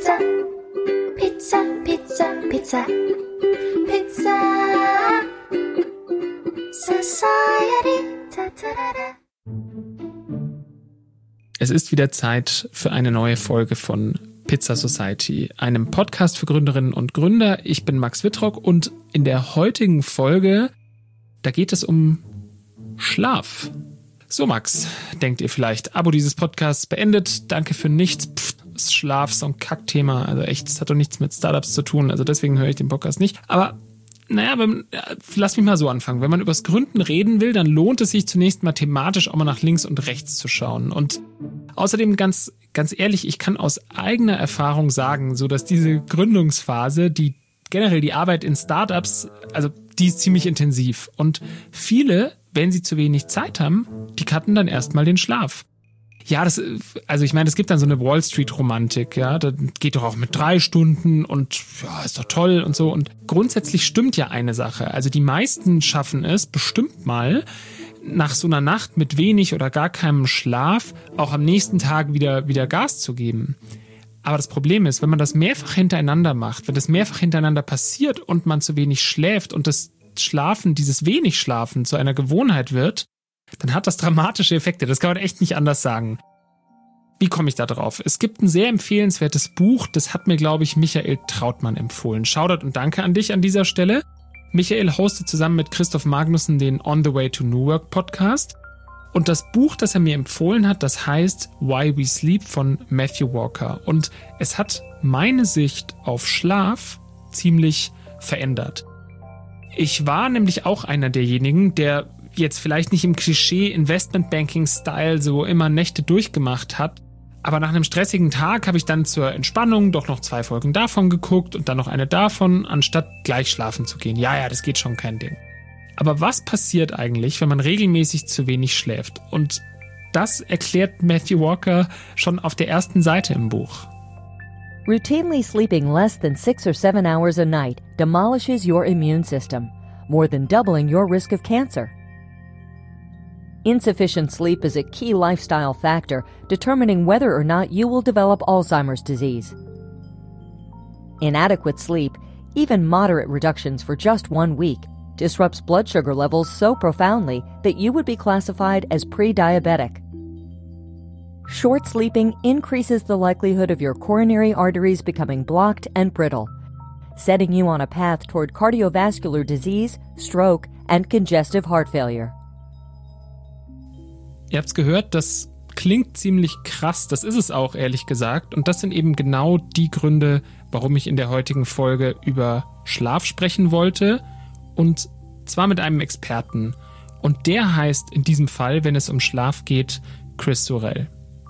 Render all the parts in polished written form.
Pizza, Pizza, Pizza, Pizza, Pizza Society. Es ist wieder Zeit für eine neue Folge von Pizza Society, einem Podcast für Gründerinnen und Gründer. Ich bin Max Wittrock und in der heutigen Folge, da geht es um Schlaf. So Max, denkt ihr vielleicht, Abo dieses Podcasts beendet, danke für nichts. Ist Schlaf so ein Kackthema, also echt, das hat doch nichts mit Startups zu tun, also deswegen höre ich den Podcast nicht. Aber naja, lass mich mal so anfangen. Wenn man übers Gründen reden will, dann lohnt es sich zunächst mal thematisch auch mal nach links und rechts zu schauen. Und außerdem ganz ehrlich, ich kann aus eigener Erfahrung sagen, so dass diese Gründungsphase, die generell die Arbeit in Startups, also die ist ziemlich intensiv. Und viele, wenn sie zu wenig Zeit haben, die cutten dann erstmal den Schlaf. Ja, es gibt dann so eine Wall-Street-Romantik, ja, das geht doch auch mit 3 Stunden und ja, ist doch toll und so. Und grundsätzlich stimmt ja eine Sache. Also die meisten schaffen es bestimmt mal, nach so einer Nacht mit wenig oder gar keinem Schlaf auch am nächsten Tag wieder Gas zu geben. Aber das Problem ist, wenn man das mehrfach hintereinander macht, wenn das mehrfach hintereinander passiert und man zu wenig schläft und das Schlafen, dieses wenig Schlafen zu einer Gewohnheit wird, dann hat das dramatische Effekte. Das kann man echt nicht anders sagen. Wie komme ich da drauf? Es gibt ein sehr empfehlenswertes Buch, das hat mir, glaube ich, Michael Trautmann empfohlen. Shoutout und danke an dich an dieser Stelle. Michael hostet zusammen mit Christoph Magnussen den On the Way to New Work Podcast. Und das Buch, das er mir empfohlen hat, das heißt Why We Sleep von Matthew Walker. Und es hat meine Sicht auf Schlaf ziemlich verändert. Ich war nämlich auch einer derjenigen, der jetzt vielleicht nicht im Klischee-Investment-Banking-Style so immer Nächte durchgemacht hat, aber nach einem stressigen Tag habe ich dann zur Entspannung doch noch 2 Folgen davon geguckt und dann noch eine davon, anstatt gleich schlafen zu gehen. Ja, das geht schon, kein Ding. Aber was passiert eigentlich, wenn man regelmäßig zu wenig schläft? Und das erklärt Matthew Walker schon auf der ersten Seite im Buch. Routinely sleeping less than 6 or 7 hours a night demolishes your immune system, more than doubling your risk of cancer. Insufficient sleep is a key lifestyle factor determining whether or not you will develop Alzheimer's disease. Inadequate sleep, even moderate reductions for just 1 week, disrupts blood sugar levels so profoundly that you would be classified as pre-diabetic. Short sleeping increases the likelihood of your coronary arteries becoming blocked and brittle, setting you on a path toward cardiovascular disease, stroke, and congestive heart failure. Ihr habt's gehört, das klingt ziemlich krass, das ist es auch, ehrlich gesagt. Und das sind eben genau die Gründe, warum ich in der heutigen Folge über Schlaf sprechen wollte. Und zwar mit einem Experten. Und der heißt in diesem Fall, wenn es um Schlaf geht, Chris Sorrell.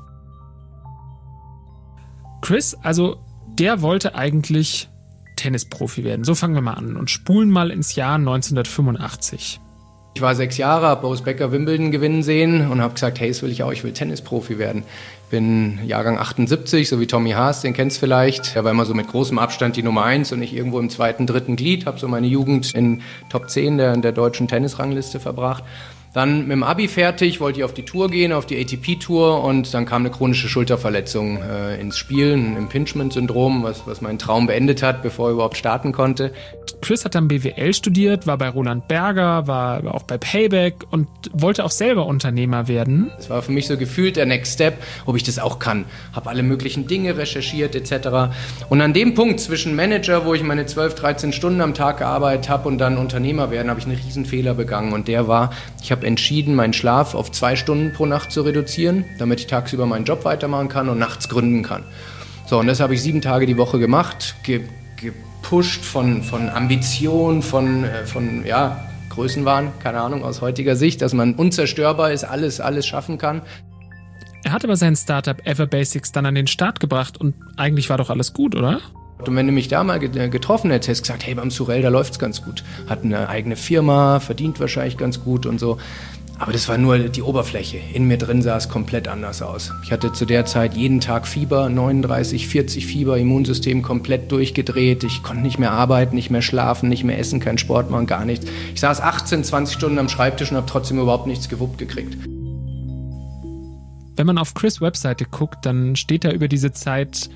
Chris, also der wollte eigentlich Tennisprofi werden. So fangen wir mal an und spulen mal ins Jahr 1985. Ich war 6 Jahre, habe Boris Becker Wimbledon gewinnen sehen und habe gesagt, hey, das will ich auch, ich will Tennisprofi werden. Ich bin Jahrgang 78, so wie Tommy Haas, den kennst du vielleicht. Er war immer so mit großem Abstand die Nummer 1 und ich irgendwo im 2., 3. Glied, habe so meine Jugend in Top 10 der deutschen Tennisrangliste verbracht. Dann mit dem Abi fertig, wollte ich auf die Tour gehen, auf die ATP-Tour und dann kam eine chronische Schulterverletzung ins Spiel, ein Impingement-Syndrom, was meinen Traum beendet hat, bevor er überhaupt starten konnte. Chris hat dann BWL studiert, war bei Roland Berger, war auch bei Payback und wollte auch selber Unternehmer werden. Das war für mich so gefühlt der Next Step, ob ich das auch kann. Habe alle möglichen Dinge recherchiert etc. Und an dem Punkt zwischen Manager, wo ich meine 12, 13 Stunden am Tag gearbeitet habe und dann Unternehmer werden, habe ich einen riesen Fehler begangen und der war, ich habe entschieden, meinen Schlaf auf 2 Stunden pro Nacht zu reduzieren, damit ich tagsüber meinen Job weitermachen kann und nachts gründen kann. So, und das habe ich 7 Tage die Woche gemacht, gepusht von Ambition, von Größenwahn, keine Ahnung, aus heutiger Sicht, dass man unzerstörbar ist, alles schaffen kann. Er hat aber sein Startup Everbasics dann an den Start gebracht und eigentlich war doch alles gut, oder? Und wenn du mich da mal getroffen hättest, hättest du gesagt, hey, beim Sorrell, da läuft's ganz gut. Hat eine eigene Firma, verdient wahrscheinlich ganz gut und so. Aber das war nur die Oberfläche. In mir drin sah es komplett anders aus. Ich hatte zu der Zeit jeden Tag Fieber, 39, 40 Fieber, Immunsystem komplett durchgedreht. Ich konnte nicht mehr arbeiten, nicht mehr schlafen, nicht mehr essen, keinen Sport machen, gar nichts. Ich saß 18, 20 Stunden am Schreibtisch und habe trotzdem überhaupt nichts gewuppt gekriegt. Wenn man auf Chris' Webseite guckt, dann steht da über diese Zeit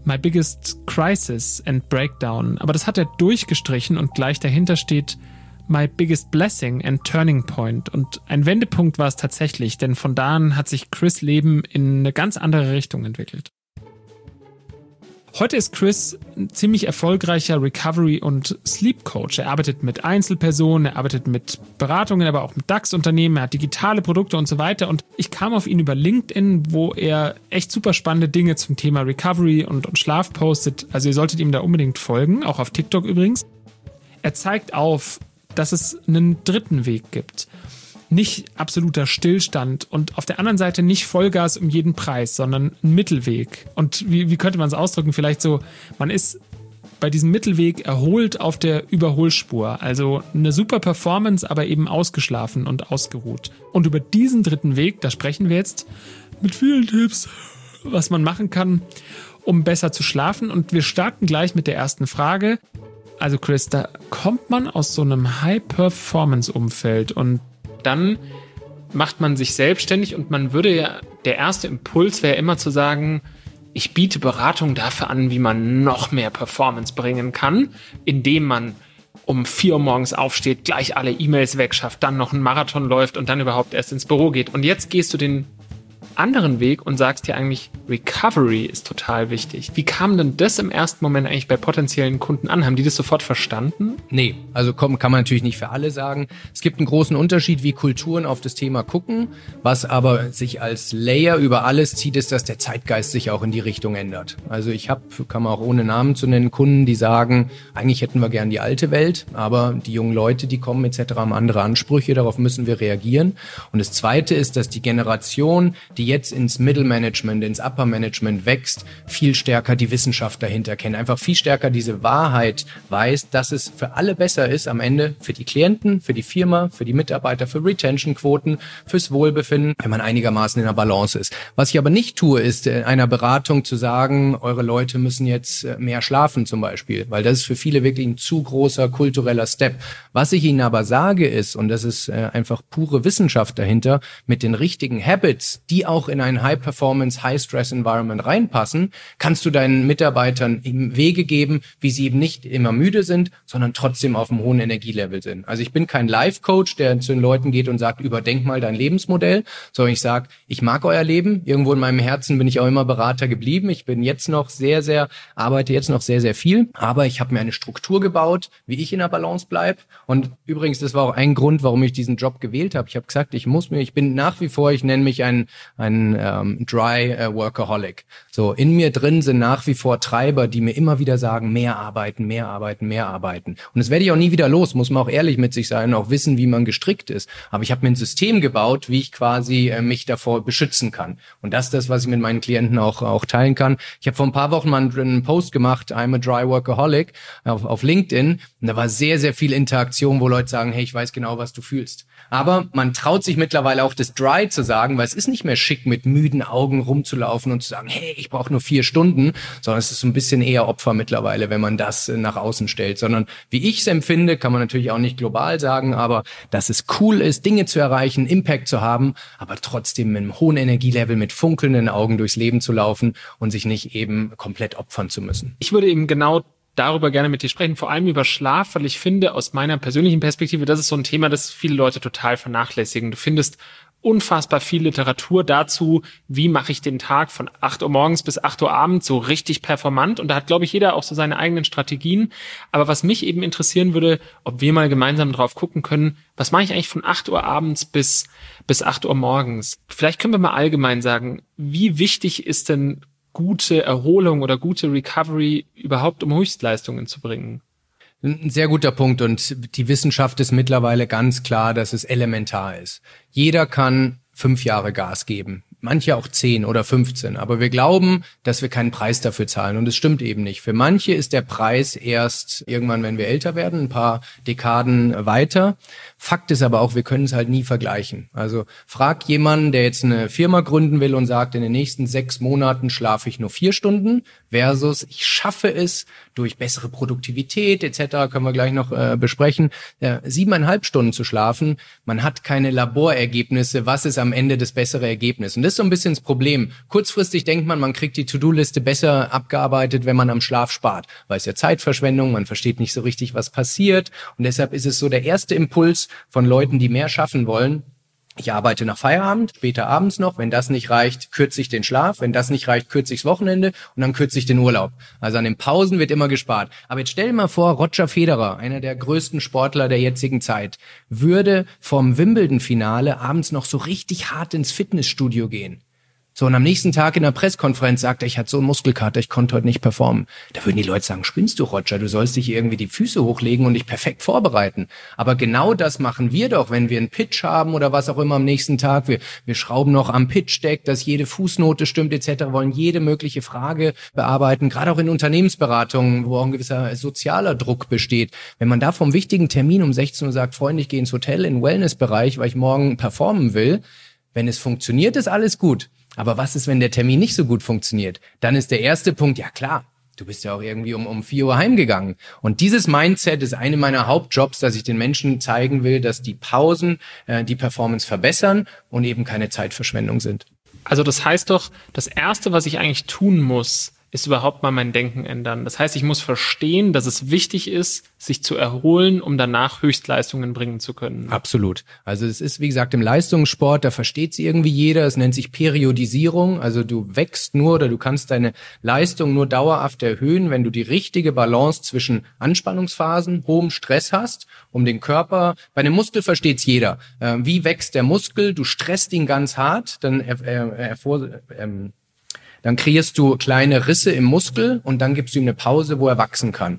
My Biggest Crisis and Breakdown, aber das hat er durchgestrichen und gleich dahinter steht My Biggest Blessing and Turning Point. Und ein Wendepunkt war es tatsächlich, denn von da an hat sich Chris' Leben in eine ganz andere Richtung entwickelt. Heute ist Chris ein ziemlich erfolgreicher Recovery- und Sleep-Coach. Er arbeitet mit Einzelpersonen, er arbeitet mit Beratungen, aber auch mit DAX-Unternehmen, er hat digitale Produkte und so weiter. Und ich kam auf ihn über LinkedIn, wo er echt super spannende Dinge zum Thema Recovery und Schlaf postet. Also ihr solltet ihm da unbedingt folgen, auch auf TikTok übrigens. Er zeigt auf, dass es einen dritten Weg gibt. Nicht absoluter Stillstand und auf der anderen Seite nicht Vollgas um jeden Preis, sondern ein Mittelweg. Und wie könnte man es ausdrücken? Vielleicht so, man ist bei diesem Mittelweg erholt auf der Überholspur. Also eine super Performance, aber eben ausgeschlafen und ausgeruht. Und über diesen dritten Weg, da sprechen wir jetzt mit vielen Tipps, was man machen kann, um besser zu schlafen. Und wir starten gleich mit der ersten Frage. Also Chris, da kommt man aus so einem High-Performance-Umfeld und dann macht man sich selbstständig und man würde ja, der erste Impuls wäre immer zu sagen, ich biete Beratung dafür an, wie man noch mehr Performance bringen kann, indem man um 4 Uhr morgens aufsteht, gleich alle E-Mails wegschafft, dann noch einen Marathon läuft und dann überhaupt erst ins Büro geht. Und jetzt gehst du den anderen Weg und sagst dir eigentlich, Recovery ist total wichtig. Wie kam denn das im ersten Moment eigentlich bei potenziellen Kunden an? Haben die das sofort verstanden? Nee, also kann man natürlich nicht für alle sagen. Es gibt einen großen Unterschied, wie Kulturen auf das Thema gucken. Was aber sich als Layer über alles zieht, ist, dass der Zeitgeist sich auch in die Richtung ändert. Also ich kann man auch ohne Namen zu nennen, Kunden, die sagen, eigentlich hätten wir gern die alte Welt, aber die jungen Leute, die kommen etc. haben andere Ansprüche, darauf müssen wir reagieren. Und das Zweite ist, dass die Generation, die jetzt ins Middle Management, ins Upper Management wächst, viel stärker die Wissenschaft dahinter kennt, einfach viel stärker diese Wahrheit weiß, dass es für alle besser ist am Ende, für die Klienten, für die Firma, für die Mitarbeiter, für Retention-Quoten, fürs Wohlbefinden, wenn man einigermaßen in der Balance ist. Was ich aber nicht tue, ist in einer Beratung zu sagen, eure Leute müssen jetzt mehr schlafen zum Beispiel, weil das ist für viele wirklich ein zu großer kultureller Step. Was ich ihnen aber sage ist, und das ist einfach pure Wissenschaft dahinter, mit den richtigen Habits, die auch in ein High-Performance, High-Stress-Environment reinpassen, kannst du deinen Mitarbeitern eben Wege geben, wie sie eben nicht immer müde sind, sondern trotzdem auf einem hohen Energielevel sind. Also ich bin kein Life-Coach, der zu den Leuten geht und sagt, überdenk mal dein Lebensmodell, sondern ich sage, ich mag euer Leben. Irgendwo in meinem Herzen bin ich auch immer Berater geblieben. Ich bin jetzt noch arbeite jetzt noch sehr viel, aber ich habe mir eine Struktur gebaut, wie ich in der Balance bleibe. Und übrigens, das war auch ein Grund, warum ich diesen Job gewählt habe. Ich habe gesagt, ich bin nach wie vor, ich nenne mich ein Dry Workaholic. So, in mir drin sind nach wie vor Treiber, die mir immer wieder sagen, mehr arbeiten. Und das werde ich auch nie wieder los, muss man auch ehrlich mit sich sein, auch wissen, wie man gestrickt ist. Aber ich habe mir ein System gebaut, wie ich quasi mich davor beschützen kann. Und das ist das, was ich mit meinen Klienten auch teilen kann. Ich habe vor ein paar Wochen mal einen Post gemacht, I'm a Dry Workaholic, auf LinkedIn. Und da war sehr, sehr viel Interaktion, wo Leute sagen, hey, ich weiß genau, was du fühlst. Aber man traut sich mittlerweile auch das Dry zu sagen, weil es ist nicht mehr schick, mit müden Augen rumzulaufen und zu sagen, hey, ich brauche nur 4 Stunden, sondern es ist so ein bisschen eher Opfer mittlerweile, wenn man das nach außen stellt. Sondern wie ich es empfinde, kann man natürlich auch nicht global sagen, aber dass es cool ist, Dinge zu erreichen, Impact zu haben, aber trotzdem mit einem hohen Energielevel, mit funkelnden Augen durchs Leben zu laufen und sich nicht eben komplett opfern zu müssen. Ich würde eben genau darüber gerne mit dir sprechen, vor allem über Schlaf, weil ich finde, aus meiner persönlichen Perspektive, das ist so ein Thema, das viele Leute total vernachlässigen. Du findest unfassbar viel Literatur dazu, wie mache ich den Tag von 8 Uhr morgens bis 8 Uhr abends so richtig performant. Und da hat, glaube ich, jeder auch so seine eigenen Strategien. Aber was mich eben interessieren würde, ob wir mal gemeinsam drauf gucken können, was mache ich eigentlich von 8 Uhr abends bis 8 Uhr morgens? Vielleicht können wir mal allgemein sagen, wie wichtig ist denn gute Erholung oder gute Recovery überhaupt, um Höchstleistungen zu bringen? Ein sehr guter Punkt und die Wissenschaft ist mittlerweile ganz klar, dass es elementar ist. Jeder kann 5 Jahre Gas geben. Manche auch 10 oder 15. Aber wir glauben, dass wir keinen Preis dafür zahlen. Und es stimmt eben nicht. Für manche ist der Preis erst irgendwann, wenn wir älter werden, ein paar Dekaden weiter. Fakt ist aber auch, wir können es halt nie vergleichen. Also frag jemanden, der jetzt eine Firma gründen will und sagt, in den nächsten 6 Monaten schlafe ich nur 4 Stunden versus ich schaffe es durch bessere Produktivität etc., können wir gleich noch besprechen, 7,5 Stunden zu schlafen. Man hat keine Laborergebnisse. Was ist am Ende das bessere Ergebnis? Und das ist so ein bisschen das Problem. Kurzfristig denkt man kriegt die To-Do-Liste besser abgearbeitet, wenn man am Schlaf spart. Weil es ja Zeitverschwendung, man versteht nicht so richtig, was passiert. Und deshalb ist es so der erste Impuls von Leuten, die mehr schaffen wollen. Ich arbeite nach Feierabend, später abends noch. Wenn das nicht reicht, kürze ich den Schlaf. Wenn das nicht reicht, kürze ich das Wochenende und dann kürze ich den Urlaub. Also an den Pausen wird immer gespart. Aber jetzt stell dir mal vor, Roger Federer, einer der größten Sportler der jetzigen Zeit, würde vom Wimbledon-Finale abends noch so richtig hart ins Fitnessstudio gehen. So, und am nächsten Tag in der Pressekonferenz sagt er, ich hatte so einen Muskelkater, ich konnte heute nicht performen. Da würden die Leute sagen, spinnst du, Roger? Du sollst dich irgendwie die Füße hochlegen und dich perfekt vorbereiten. Aber genau das machen wir doch, wenn wir einen Pitch haben oder was auch immer am nächsten Tag. Wir schrauben noch am Pitch-Deck, dass jede Fußnote stimmt etc., wollen jede mögliche Frage bearbeiten. Gerade auch in Unternehmensberatungen, wo auch ein gewisser sozialer Druck besteht. Wenn man da vom wichtigen Termin um 16 Uhr sagt, Freunde, ich gehe ins Hotel, in den Wellnessbereich, weil ich morgen performen will. Wenn es funktioniert, ist alles gut. Aber was ist, wenn der Termin nicht so gut funktioniert? Dann ist der erste Punkt, ja klar, du bist ja auch irgendwie um 4 Uhr heimgegangen. Und dieses Mindset ist eine meiner Hauptjobs, dass ich den Menschen zeigen will, dass die Pausen die Performance verbessern und eben keine Zeitverschwendung sind. Also das heißt doch, das Erste, was ich eigentlich tun muss, ist überhaupt mal mein Denken ändern. Das heißt, ich muss verstehen, dass es wichtig ist, sich zu erholen, um danach Höchstleistungen bringen zu können. Absolut. Also es ist, wie gesagt, im Leistungssport, da versteht es irgendwie jeder. Es nennt sich Periodisierung. Also du wächst nur oder du kannst deine Leistung nur dauerhaft erhöhen, wenn du die richtige Balance zwischen Anspannungsphasen, hohem Stress hast, um den Körper, bei einem Muskel versteht es jeder. Wie wächst der Muskel? Du stresst ihn ganz hart, dann kreierst du kleine Risse im Muskel und dann gibst du ihm eine Pause, wo er wachsen kann.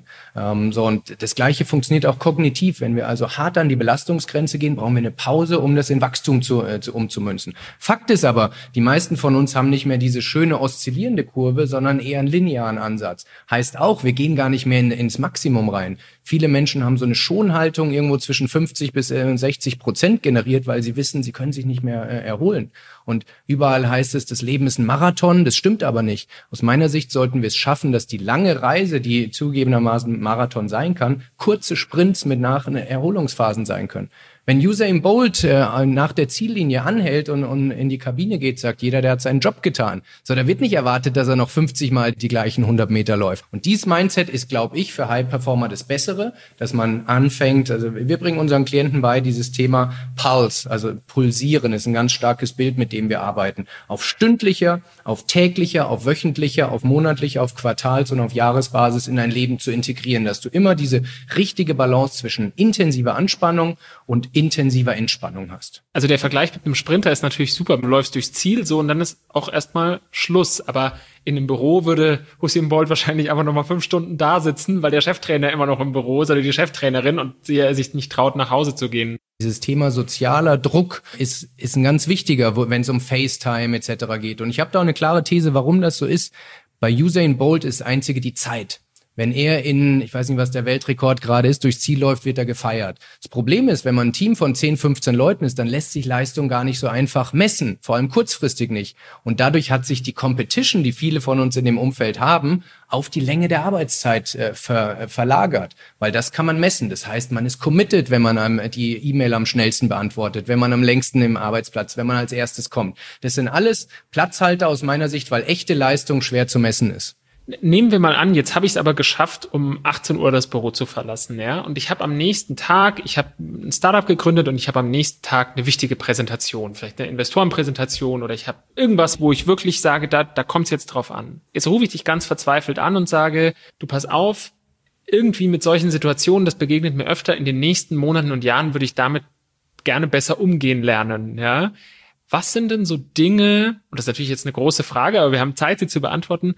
Und das Gleiche funktioniert auch kognitiv. Wenn wir also hart an die Belastungsgrenze gehen, brauchen wir eine Pause, um das in Wachstum umzumünzen. Fakt ist aber, die meisten von uns haben nicht mehr diese schöne oszillierende Kurve, sondern eher einen linearen Ansatz. Heißt auch, wir gehen gar nicht mehr ins Maximum rein. Viele Menschen haben so eine Schonhaltung irgendwo zwischen 50% bis 60% generiert, weil sie wissen, sie können sich nicht mehr erholen. Und überall heißt es, das Leben ist ein Marathon, das stimmt aber nicht. Aus meiner Sicht sollten wir es schaffen, dass die lange Reise, die zugegebenermaßen Marathon sein kann, kurze Sprints mit Erholungsphasen sein können. Wenn Usain Bolt nach der Ziellinie anhält und in die Kabine geht, sagt jeder, der hat seinen Job getan. So, da wird nicht erwartet, dass er noch 50 Mal die gleichen 100 Meter läuft. Und dieses Mindset ist, glaube ich, für High Performer das Bessere, dass man anfängt, also wir bringen unseren Klienten bei, dieses Thema Pulse, also pulsieren, ist ein ganz starkes Bild, mit dem wir arbeiten. Auf stündlicher, auf täglicher, auf wöchentlicher, auf monatlicher, auf Quartals- und auf Jahresbasis in dein Leben zu integrieren, dass du immer diese richtige Balance zwischen intensiver Anspannung und intensiver Entspannung hast. Also der Vergleich mit einem Sprinter ist natürlich super. Du läufst durchs Ziel so und dann ist auch erstmal Schluss. Aber in einem Büro würde Usain Bolt wahrscheinlich einfach nochmal 5 Stunden da sitzen, weil der Cheftrainer immer noch im Büro ist oder die Cheftrainerin und sie sich nicht traut, nach Hause zu gehen. Dieses Thema sozialer Druck ist ein ganz wichtiger, wenn es um FaceTime etc. geht. Und ich habe da auch eine klare These, warum das so ist. Bei Usain Bolt ist das Einzige die Zeit. Wenn er ich weiß nicht, was der Weltrekord gerade ist, durchs Ziel läuft, wird er gefeiert. Das Problem ist, wenn man ein Team von 10, 15 Leuten ist, dann lässt sich Leistung gar nicht so einfach messen, vor allem kurzfristig nicht. Und dadurch hat sich die Competition, die viele von uns in dem Umfeld haben, auf die Länge der Arbeitszeit verlagert, weil das kann man messen. Das heißt, man ist committed, wenn man die E-Mail am schnellsten beantwortet, wenn man am längsten im Arbeitsplatz, wenn man als erstes kommt. Das sind alles Platzhalter aus meiner Sicht, weil echte Leistung schwer zu messen ist. Nehmen wir mal an, jetzt habe ich es aber geschafft, um 18 Uhr das Büro zu verlassen, ja. Und ich habe am nächsten Tag, ich habe ein Startup gegründet und ich habe am nächsten Tag eine wichtige Präsentation, vielleicht eine Investorenpräsentation oder ich habe irgendwas, wo ich wirklich sage, da kommt es jetzt drauf an. Jetzt rufe ich dich ganz verzweifelt an und sage, du pass auf, irgendwie mit solchen Situationen, das begegnet mir öfter, in den nächsten Monaten und Jahren würde ich damit gerne besser umgehen lernen, ja. Was sind denn so Dinge, und das ist natürlich jetzt eine große Frage, aber wir haben Zeit, sie zu beantworten.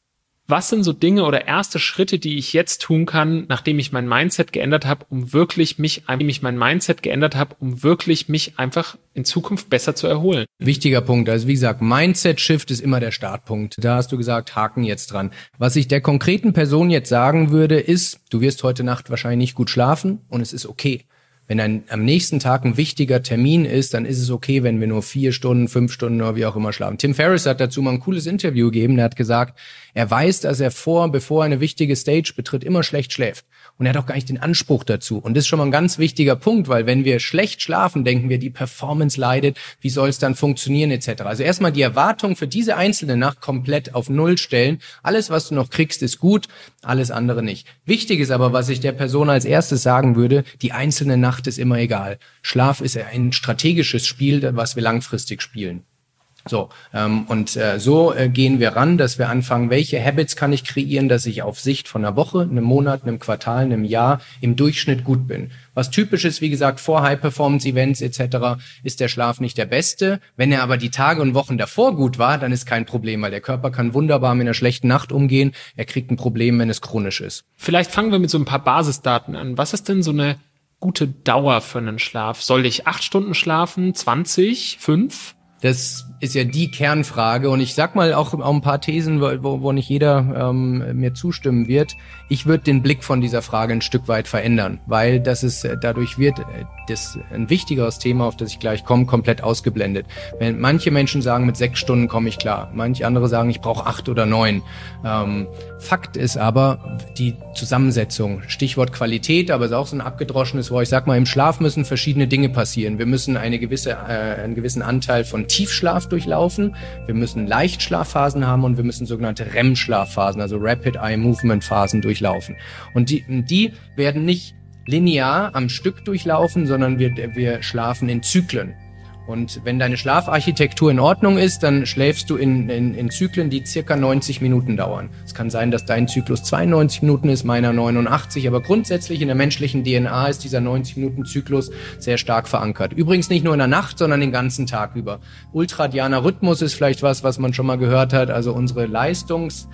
Was sind so Dinge oder erste Schritte, die ich jetzt tun kann, nachdem ich mein Mindset geändert habe, um wirklich mich einfach in Zukunft besser zu erholen? Wichtiger Punkt. Also wie gesagt, Mindset-Shift ist immer der Startpunkt. Da hast du gesagt, Haken jetzt dran. Was ich der konkreten Person jetzt sagen würde, ist, du wirst heute Nacht wahrscheinlich nicht gut schlafen und es ist okay. Wenn am nächsten Tag ein wichtiger Termin ist, dann ist es okay, wenn wir nur 4 Stunden, 5 Stunden oder wie auch immer schlafen. Tim Ferriss hat dazu mal ein cooles Interview gegeben. Der hat gesagt, er weiß, dass er bevor er eine wichtige Stage betritt, immer schlecht schläft. und er hat auch gar nicht den Anspruch dazu. Und das ist schon mal ein ganz wichtiger Punkt, weil wenn wir schlecht schlafen, denken wir, die Performance leidet, wie soll es dann funktionieren etc. Also erstmal die Erwartung für diese einzelne Nacht komplett auf Null stellen. Alles, was du noch kriegst, ist gut, alles andere nicht. Wichtig ist aber, was ich der Person als erstes sagen würde, die einzelne Nacht ist immer egal. Schlaf ist ein strategisches Spiel, was wir langfristig spielen. So, so gehen wir ran, dass wir anfangen, welche Habits kann ich kreieren, dass ich auf Sicht von einer Woche, einem Monat, einem Quartal, einem Jahr im Durchschnitt gut bin. Was typisch ist, wie gesagt, vor High-Performance-Events etc. ist der Schlaf nicht der beste. Wenn er aber die Tage und Wochen davor gut war, dann ist kein Problem, weil der Körper kann wunderbar mit einer schlechten Nacht umgehen. Er kriegt ein Problem, wenn es chronisch ist. Vielleicht fangen wir mit so ein paar Basisdaten an. Was ist denn so eine gute Dauer für einen Schlaf? Soll ich 8 Stunden schlafen, 20, 5? Das ist ja die Kernfrage und ich sag mal auch ein paar Thesen, wo nicht jeder mir zustimmen wird. Ich würde den Blick von dieser Frage ein Stück weit verändern, weil dadurch wird das ein wichtigeres Thema, auf das ich gleich komme, komplett ausgeblendet. Wenn manche Menschen sagen, mit 6 Stunden komme ich klar, manche andere sagen, ich brauche 8 oder 9. Fakt ist aber die Zusammensetzung. Stichwort Qualität, aber ist auch so ein abgedroschenes Wort. Ich sag mal, im Schlaf müssen verschiedene Dinge passieren. Wir müssen einen gewissen Anteil von Tiefschlaf durchlaufen. Wir müssen Leichtschlafphasen haben und wir müssen sogenannte REM-Schlafphasen, also Rapid Eye Movement Phasen durchlaufen. Und die werden nicht linear am Stück durchlaufen, sondern wir schlafen in Zyklen. Und wenn deine Schlafarchitektur in Ordnung ist, dann schläfst du in Zyklen, die circa 90 Minuten dauern. Es kann sein, dass dein Zyklus 92 Minuten ist, meiner 89, aber grundsätzlich in der menschlichen DNA ist dieser 90-Minuten-Zyklus sehr stark verankert. Übrigens nicht nur in der Nacht, sondern den ganzen Tag über. Ultradianer Rhythmus ist vielleicht was man schon mal gehört hat. Also unsere Leistungs-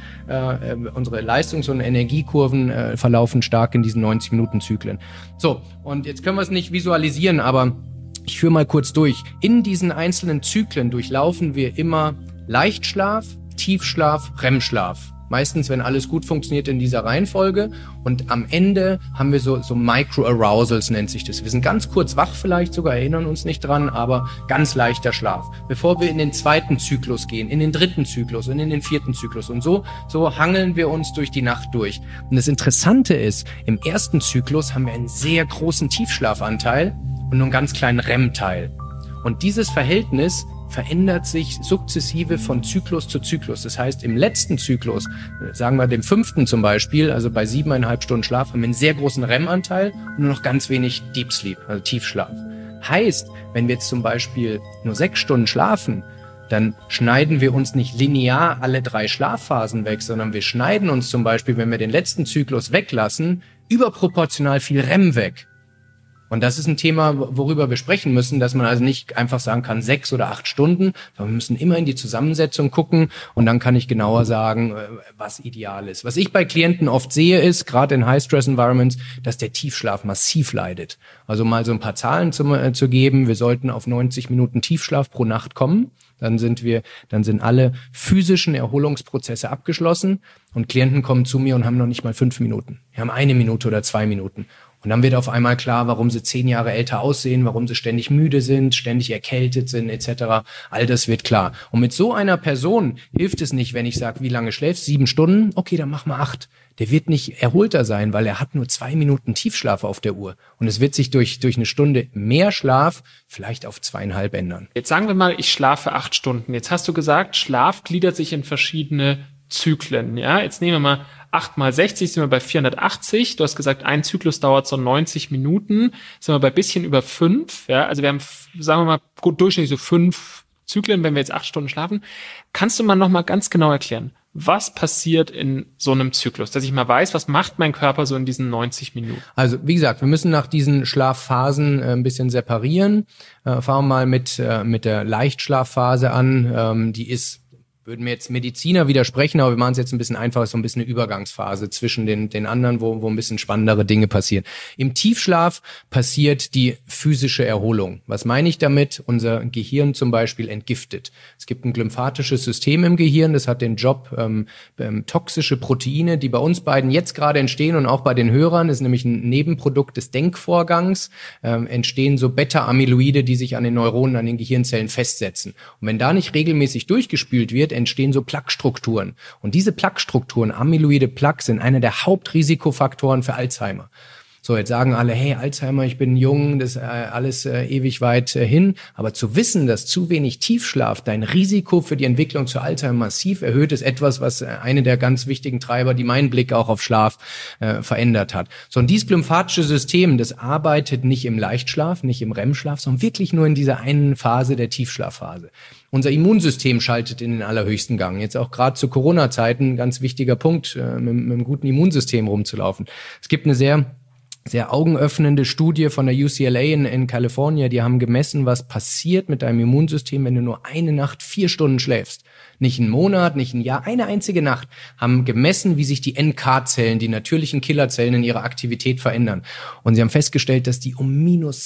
und Energiekurven verlaufen stark in diesen 90-Minuten-Zyklen. So, und jetzt können wir es nicht visualisieren, aber ich führe mal kurz durch. In diesen einzelnen Zyklen durchlaufen wir immer Leichtschlaf, Tiefschlaf, REM-Schlaf. Meistens, wenn alles gut funktioniert, in dieser Reihenfolge. Und am Ende haben wir so Micro-Arousals, nennt sich das. Wir sind ganz kurz wach vielleicht sogar, erinnern uns nicht dran, aber ganz leichter Schlaf. Bevor wir in den zweiten Zyklus gehen, in den dritten Zyklus und in den vierten Zyklus. Und so hangeln wir uns durch die Nacht durch. Und das Interessante ist, im ersten Zyklus haben wir einen sehr großen Tiefschlafanteil und nur einen ganz kleinen REM-Teil. Und dieses Verhältnis verändert sich sukzessive von Zyklus zu Zyklus. Das heißt, im letzten Zyklus, sagen wir dem 5. zum Beispiel, also bei 7,5 Stunden Schlaf, haben wir einen sehr großen REM-Anteil und nur noch ganz wenig Deep Sleep, also Tiefschlaf. Heißt, wenn wir jetzt zum Beispiel nur 6 Stunden schlafen, dann schneiden wir uns nicht linear alle 3 Schlafphasen weg, sondern wir schneiden uns zum Beispiel, wenn wir den letzten Zyklus weglassen, überproportional viel REM weg. Und das ist ein Thema, worüber wir sprechen müssen, dass man also nicht einfach sagen kann 6 oder 8 Stunden, sondern wir müssen immer in die Zusammensetzung gucken und dann kann ich genauer sagen, was ideal ist. Was ich bei Klienten oft sehe, ist, gerade in High-Stress-Environments, dass der Tiefschlaf massiv leidet. Also mal so ein paar Zahlen zu geben, wir sollten auf 90 Minuten Tiefschlaf pro Nacht kommen. Dann sind alle physischen Erholungsprozesse abgeschlossen und Klienten kommen zu mir und haben noch nicht mal 5 Minuten. Wir haben 1 Minute oder 2 Minuten. Und dann wird auf einmal klar, warum sie 10 Jahre älter aussehen, warum sie ständig müde sind, ständig erkältet sind, etc. All das wird klar. Und mit so einer Person hilft es nicht, wenn ich sage, wie lange schläfst? 7 Stunden? Okay, dann mach mal 8. Der wird nicht erholter sein, weil er hat nur 2 Minuten Tiefschlaf auf der Uhr. Und es wird sich durch eine Stunde mehr Schlaf vielleicht auf 2,5 ändern. Jetzt sagen wir mal, ich schlafe 8 Stunden. Jetzt hast du gesagt, Schlaf gliedert sich in verschiedene Zyklen. Ja, jetzt nehmen wir mal 8 mal 60, sind wir bei 480. Du hast gesagt, ein Zyklus dauert so 90 Minuten. Sind wir bei bisschen über 5. Ja, also wir haben, sagen wir mal, durchschnittlich so 5 Zyklen, wenn wir jetzt 8 Stunden schlafen. Kannst du mal nochmal ganz genau erklären, was passiert in so einem Zyklus? Dass ich mal weiß, was macht mein Körper so in diesen 90 Minuten? Also wie gesagt, wir müssen nach diesen Schlafphasen ein bisschen separieren. Fangen wir mal mit der Leichtschlafphase an. Die würden mir jetzt Mediziner widersprechen, aber wir machen es jetzt ein bisschen einfacher, so ein bisschen eine Übergangsphase zwischen den anderen, wo ein bisschen spannendere Dinge passieren. Im Tiefschlaf passiert die physische Erholung. Was meine ich damit? Unser Gehirn zum Beispiel entgiftet. Es gibt ein glymphatisches System im Gehirn, das hat den Job, toxische Proteine, die bei uns beiden jetzt gerade entstehen und auch bei den Hörern, das ist nämlich ein Nebenprodukt des Denkvorgangs, entstehen so Beta-Amyloide, die sich an den Neuronen, an den Gehirnzellen festsetzen. Und wenn da nicht regelmäßig durchgespült wird, entstehen so Plaquestrukturen. Und diese Plaquestrukturen, amyloide Plaques, sind einer der Hauptrisikofaktoren für Alzheimer. So, jetzt sagen alle, hey, Alzheimer, ich bin jung, das ist alles ewig weit hin. Aber zu wissen, dass zu wenig Tiefschlaf dein Risiko für die Entwicklung zu Alzheimer massiv erhöht, ist etwas, was eine der ganz wichtigen Treiber, die meinen Blick auch auf Schlaf verändert hat. So, und dieses glymphatische System, das arbeitet nicht im Leichtschlaf, nicht im REM-Schlaf, sondern wirklich nur in dieser einen Phase der Tiefschlafphase. Unser Immunsystem schaltet in den allerhöchsten Gang. Jetzt auch gerade zu Corona-Zeiten ein ganz wichtiger Punkt, mit einem guten Immunsystem rumzulaufen. Es gibt eine sehr augenöffnende Studie von der UCLA in Kalifornien. Die haben gemessen, was passiert mit deinem Immunsystem, wenn du nur eine Nacht 4 Stunden schläfst. Nicht einen Monat, nicht ein Jahr, eine einzige Nacht. Haben gemessen, wie sich die NK-Zellen, die natürlichen Killerzellen in ihrer Aktivität verändern. Und sie haben festgestellt, dass die um minus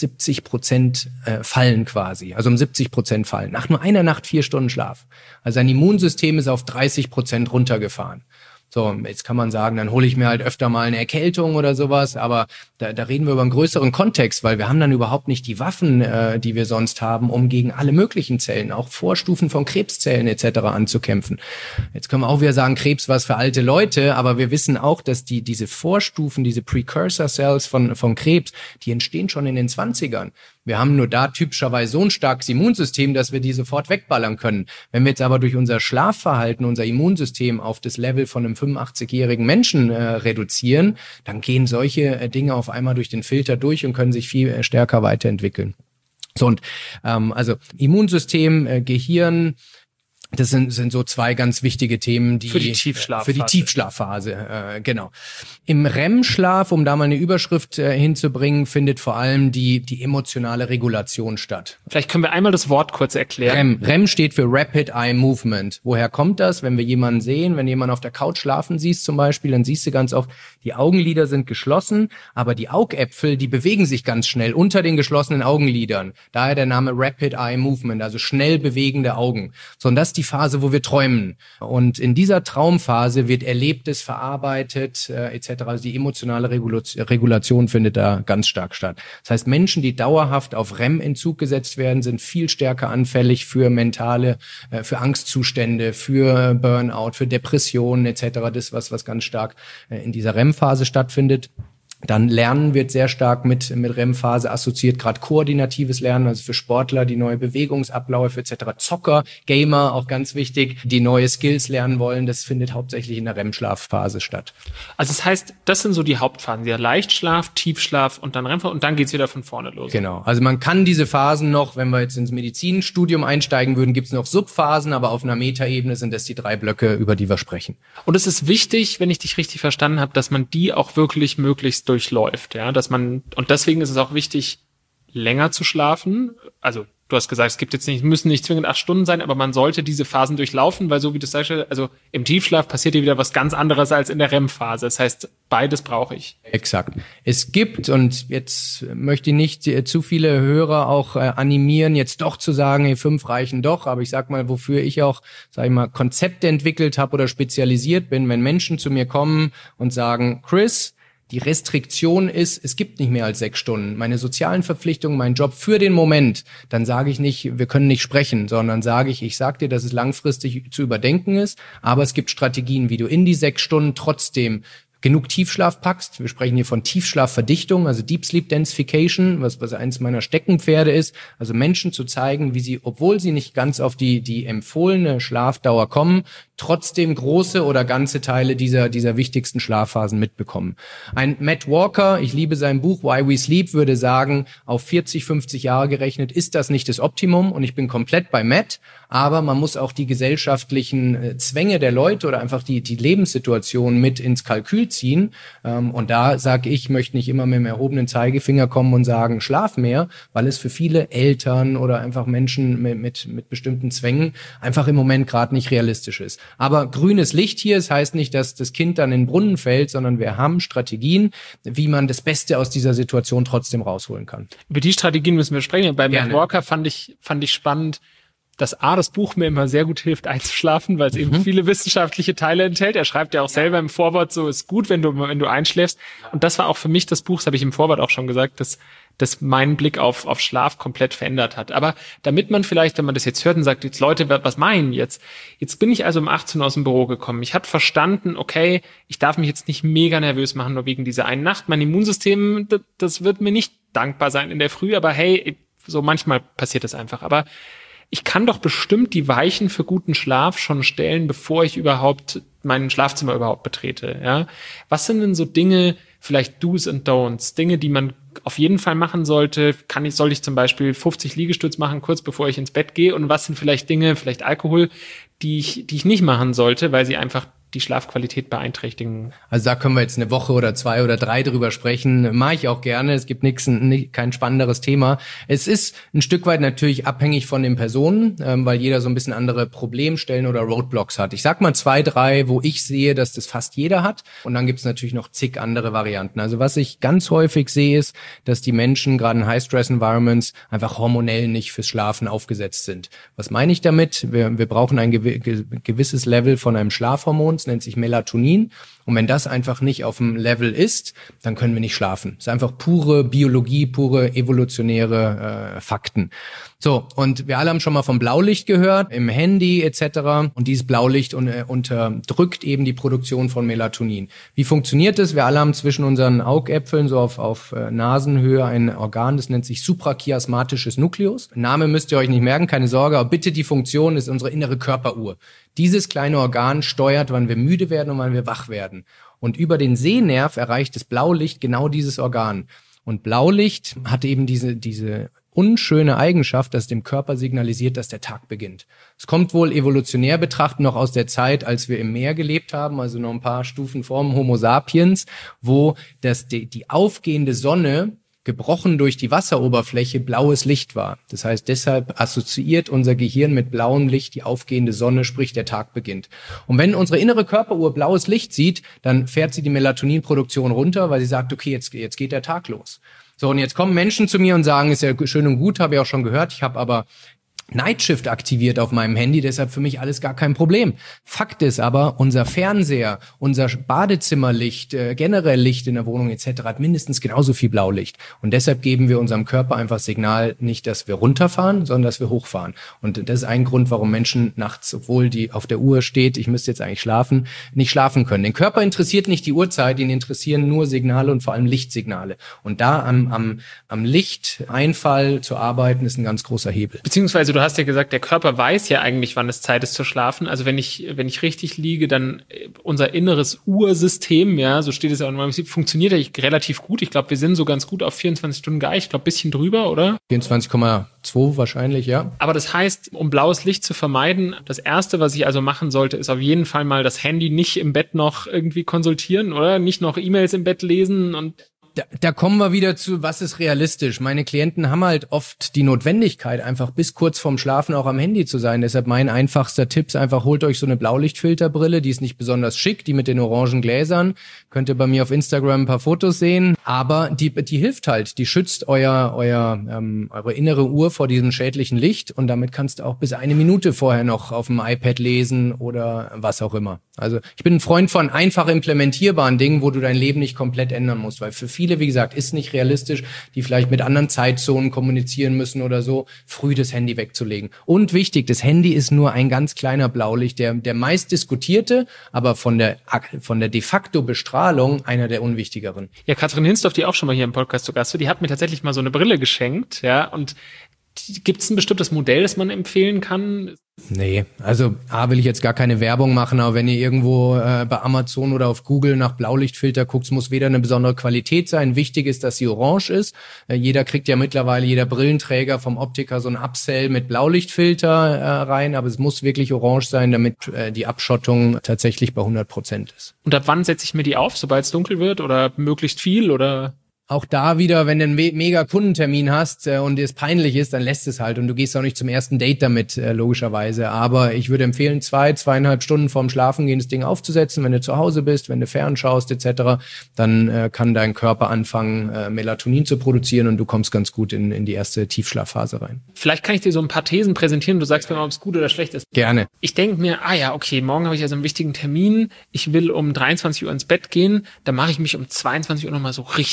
70% fallen quasi. Also um 70% fallen. Nach nur einer Nacht 4 Stunden Schlaf. Also ein Immunsystem ist auf 30% runtergefahren. So, jetzt kann man sagen, dann hole ich mir halt öfter mal eine Erkältung oder sowas, aber da reden wir über einen größeren Kontext, weil wir haben dann überhaupt nicht die Waffen, die wir sonst haben, um gegen alle möglichen Zellen, auch Vorstufen von Krebszellen etc. anzukämpfen. Jetzt können wir auch wieder sagen, Krebs was für alte Leute, aber wir wissen auch, dass diese Vorstufen, diese Precursor Cells von Krebs, die entstehen schon in den 20ern. Wir haben nur da typischerweise so ein starkes Immunsystem, dass wir die sofort wegballern können. Wenn wir jetzt aber durch unser Schlafverhalten, unser Immunsystem auf das Level von einem 85-jährigen Menschen reduzieren, dann gehen solche Dinge auf einmal durch den Filter durch und können sich viel stärker weiterentwickeln. So, und also Immunsystem, Gehirn, das sind so zwei ganz wichtige Themen, die für die Tiefschlafphase. Genau. Im REM-Schlaf, um da mal eine Überschrift hinzubringen, findet vor allem die emotionale Regulation statt. Vielleicht können wir einmal das Wort kurz erklären. REM steht für Rapid Eye Movement. Woher kommt das? Wenn wir jemanden sehen, wenn jemand auf der Couch schlafen siehst zum Beispiel, dann siehst du ganz oft, die Augenlider sind geschlossen, aber die Augäpfel, die bewegen sich ganz schnell unter den geschlossenen Augenlidern. Daher der Name Rapid Eye Movement, also schnell bewegende Augen. So, und das ist die Phase, wo wir träumen. Und in dieser Traumphase wird Erlebtes verarbeitet, etc. Also die emotionale Regulation findet da ganz stark statt. Das heißt, Menschen, die dauerhaft auf REM-Entzug gesetzt werden, sind viel stärker anfällig für für Angstzustände, für Burnout, für Depressionen etc. Das was ganz stark in dieser REM-Phase stattfindet. Dann Lernen wird sehr stark mit REM-Phase assoziiert, gerade koordinatives Lernen, also für Sportler, die neue Bewegungsabläufe etc. Zocker, Gamer, auch ganz wichtig, die neue Skills lernen wollen, das findet hauptsächlich in der REM-Schlafphase statt. Also das heißt, das sind so die Hauptphasen, der Leichtschlaf, Tiefschlaf und dann REM-Phase und dann geht's wieder von vorne los. Genau, also man kann diese Phasen noch, wenn wir jetzt ins Medizinstudium einsteigen würden, gibt's noch Subphasen, aber auf einer Metaebene sind das die 3 Blöcke, über die wir sprechen. Und es ist wichtig, wenn ich dich richtig verstanden habe, dass man die auch wirklich möglichst durchläuft, ja, und deswegen ist es auch wichtig, länger zu schlafen. Also du hast gesagt, müssen nicht zwingend 8 Stunden sein, aber man sollte diese Phasen durchlaufen, weil so wie du sagst, also im Tiefschlaf passiert hier wieder was ganz anderes als in der REM-Phase. Das heißt, beides brauche ich. Exakt. Es gibt, und jetzt möchte ich nicht zu viele Hörer auch animieren, jetzt doch zu sagen, hey, 5 reichen doch, aber ich sag mal, wofür ich auch, Konzepte entwickelt habe oder spezialisiert bin, wenn Menschen zu mir kommen und sagen, Chris, die Restriktion ist, es gibt nicht mehr als 6 Stunden. Meine sozialen Verpflichtungen, mein Job für den Moment, dann sage ich nicht, wir können nicht sprechen, sondern sage ich sag dir, dass es langfristig zu überdenken ist, aber es gibt Strategien, wie du in die 6 Stunden trotzdem genug Tiefschlaf packst. Wir sprechen hier von Tiefschlafverdichtung, also Deep Sleep Densification, was eins meiner Steckenpferde ist. Also Menschen zu zeigen, wie sie, obwohl sie nicht ganz auf die empfohlene Schlafdauer kommen, trotzdem große oder ganze Teile dieser wichtigsten Schlafphasen mitbekommen. Ein Matt Walker, ich liebe sein Buch Why We Sleep, würde sagen, auf 40, 50 Jahre gerechnet ist das nicht das Optimum und ich bin komplett bei Matt, aber man muss auch die gesellschaftlichen Zwänge der Leute oder einfach die Lebenssituation mit ins Kalkül ziehen. Und da sage ich, möchte nicht immer mit dem erhobenen Zeigefinger kommen und sagen, schlaf mehr, weil es für viele Eltern oder einfach Menschen mit bestimmten Zwängen einfach im Moment gerade nicht realistisch ist. Aber grünes Licht hier, es heißt nicht, dass das Kind dann in den Brunnen fällt, sondern wir haben Strategien, wie man das Beste aus dieser Situation trotzdem rausholen kann. Über die Strategien müssen wir sprechen. Bei Matt Walker fand ich spannend, dass das Buch mir immer sehr gut hilft einzuschlafen, weil es eben viele wissenschaftliche Teile enthält. Er schreibt ja auch selber im Vorwort so, ist gut, wenn du einschläfst. Und das war auch für mich das Buch, das habe ich im Vorwort auch schon gesagt, das meinen Blick auf Schlaf komplett verändert hat. Aber damit man vielleicht, wenn man das jetzt hört und sagt, jetzt Leute, was meinen jetzt? Jetzt bin ich also um 18 Uhr aus dem Büro gekommen. Ich habe verstanden, okay, ich darf mich jetzt nicht mega nervös machen, nur wegen dieser einen Nacht. Mein Immunsystem, das wird mir nicht dankbar sein in der Früh, aber hey, so manchmal passiert das einfach. Aber ich kann doch bestimmt die Weichen für guten Schlaf schon stellen, bevor ich überhaupt mein Schlafzimmer überhaupt betrete. Ja? Was sind denn so Dinge, vielleicht Do's and Don'ts, Dinge, die man auf jeden Fall machen sollte? Soll ich zum Beispiel 50 Liegestütz machen, kurz bevor ich ins Bett gehe? Und was sind vielleicht Dinge, vielleicht Alkohol, die ich nicht machen sollte, weil sie einfach die Schlafqualität beeinträchtigen? Also da können wir jetzt eine Woche oder 2 oder 3 drüber sprechen. Mache ich auch gerne. Es gibt kein spannenderes Thema. Es ist ein Stück weit natürlich abhängig von den Personen, weil jeder so ein bisschen andere Problemstellen oder Roadblocks hat. Ich sag mal 2, 3, wo ich sehe, dass das fast jeder hat. Und dann gibt es natürlich noch zig andere Varianten. Also was ich ganz häufig sehe, ist, dass die Menschen gerade in High-Stress-Environments einfach hormonell nicht fürs Schlafen aufgesetzt sind. Was meine ich damit? Wir brauchen ein gewisses Level von einem Schlafhormon, nennt sich Melatonin. Und wenn das einfach nicht auf dem Level ist, dann können wir nicht schlafen. Das ist einfach pure Biologie, pure evolutionäre Fakten. So, und wir alle haben schon mal vom Blaulicht gehört, im Handy etc. Und dieses Blaulicht unterdrückt eben die Produktion von Melatonin. Wie funktioniert das? Wir alle haben zwischen unseren Augäpfeln so auf Nasenhöhe ein Organ, das nennt sich suprachiasmatisches Nukleus. Name müsst ihr euch nicht merken, keine Sorge, aber bitte die Funktion ist unsere innere Körperuhr. Dieses kleine Organ steuert, wann wir müde werden und wann wir wach werden. Und über den Sehnerv erreicht das Blaulicht genau dieses Organ. Und Blaulicht hat eben diese unschöne Eigenschaft, dass dem Körper signalisiert, dass der Tag beginnt. Es kommt wohl evolutionär betrachtet noch aus der Zeit, als wir im Meer gelebt haben, also noch ein paar Stufen vor dem Homo sapiens, wo die aufgehende Sonne gebrochen durch die Wasseroberfläche blaues Licht war. Das heißt, deshalb assoziiert unser Gehirn mit blauem Licht die aufgehende Sonne, sprich der Tag beginnt. Und wenn unsere innere Körperuhr blaues Licht sieht, dann fährt sie die Melatoninproduktion runter, weil sie sagt, okay, jetzt geht der Tag los. So, und jetzt kommen Menschen zu mir und sagen, ist ja schön und gut, habe ich auch schon gehört, ich habe aber Nightshift aktiviert auf meinem Handy, deshalb für mich alles gar kein Problem. Fakt ist aber, unser Fernseher, unser Badezimmerlicht, generell Licht in der Wohnung etc. hat mindestens genauso viel Blaulicht. Und deshalb geben wir unserem Körper einfach Signal, nicht, dass wir runterfahren, sondern dass wir hochfahren. Und das ist ein Grund, warum Menschen nachts, obwohl die auf der Uhr steht, ich müsste jetzt eigentlich schlafen, nicht schlafen können. Den Körper interessiert nicht die Uhrzeit, ihn interessieren nur Signale und vor allem Lichtsignale. Und da am Lichteinfall zu arbeiten, ist ein ganz großer Hebel. Beziehungsweise du hast ja gesagt, der Körper weiß ja eigentlich, wann es Zeit ist zu schlafen. Also wenn ich richtig liege, dann unser inneres Ursystem, ja, so steht es ja in meinem Prinzip, funktioniert ja relativ gut. Ich glaube, wir sind so ganz gut auf 24 Stunden geeicht. Ich glaube, ein bisschen drüber, oder? 24,2 wahrscheinlich, ja. Aber das heißt, um blaues Licht zu vermeiden, das Erste, was ich also machen sollte, ist auf jeden Fall mal das Handy nicht im Bett noch irgendwie konsultieren, oder? Nicht noch E-Mails im Bett lesen und Da kommen wir wieder zu, was ist realistisch? Meine Klienten haben halt oft die Notwendigkeit, einfach bis kurz vorm Schlafen auch am Handy zu sein. Deshalb mein einfachster Tipp ist einfach, holt euch so eine Blaulichtfilterbrille, die ist nicht besonders schick, die mit den orangen Gläsern. Könnt ihr bei mir auf Instagram ein paar Fotos sehen. Aber die hilft halt, die schützt eure innere Uhr vor diesem schädlichen Licht und damit kannst du auch bis 1 Minute vorher noch auf dem iPad lesen oder was auch immer. Also ich bin ein Freund von einfach implementierbaren Dingen, wo du dein Leben nicht komplett ändern musst, weil für viele, wie gesagt, ist nicht realistisch, die vielleicht mit anderen Zeitzonen kommunizieren müssen oder so, früh das Handy wegzulegen. Und wichtig, das Handy ist nur ein ganz kleiner Blaulicht, der meist diskutierte, aber von der de facto Bestrahlung einer der unwichtigeren. Ja, Katrin Hinsdorf, die auch schon mal hier im Podcast zu Gast war, die hat mir tatsächlich mal so eine Brille geschenkt, ja, und gibt es ein bestimmtes Modell, das man empfehlen kann? Nee, also will ich jetzt gar keine Werbung machen, aber wenn ihr irgendwo bei Amazon oder auf Google nach Blaulichtfilter guckt, es muss weder eine besondere Qualität sein. Wichtig ist, dass sie orange ist. Jeder kriegt ja mittlerweile, jeder Brillenträger vom Optiker so ein Upsell mit Blaulichtfilter rein, aber es muss wirklich orange sein, damit die Abschottung tatsächlich bei 100% ist. Und ab wann setze ich mir die auf, sobald es dunkel wird oder möglichst viel oder? Auch da wieder, wenn du einen mega Kundentermin hast und es peinlich ist, dann lässt es halt und du gehst auch nicht zum ersten Date damit, logischerweise. Aber ich würde empfehlen, 2,5 Stunden vorm Schlafengehen das Ding aufzusetzen, wenn du zu Hause bist, wenn du fernschaust etc., dann kann dein Körper anfangen, Melatonin zu produzieren und du kommst ganz gut in die erste Tiefschlafphase rein. Vielleicht kann ich dir so ein paar Thesen präsentieren, du sagst mir mal, ob es gut oder schlecht ist. Gerne. Ich denke mir, okay, morgen habe ich also einen wichtigen Termin, ich will um 23 Uhr ins Bett gehen, dann mache ich mich um 22 Uhr nochmal so richtig fertig.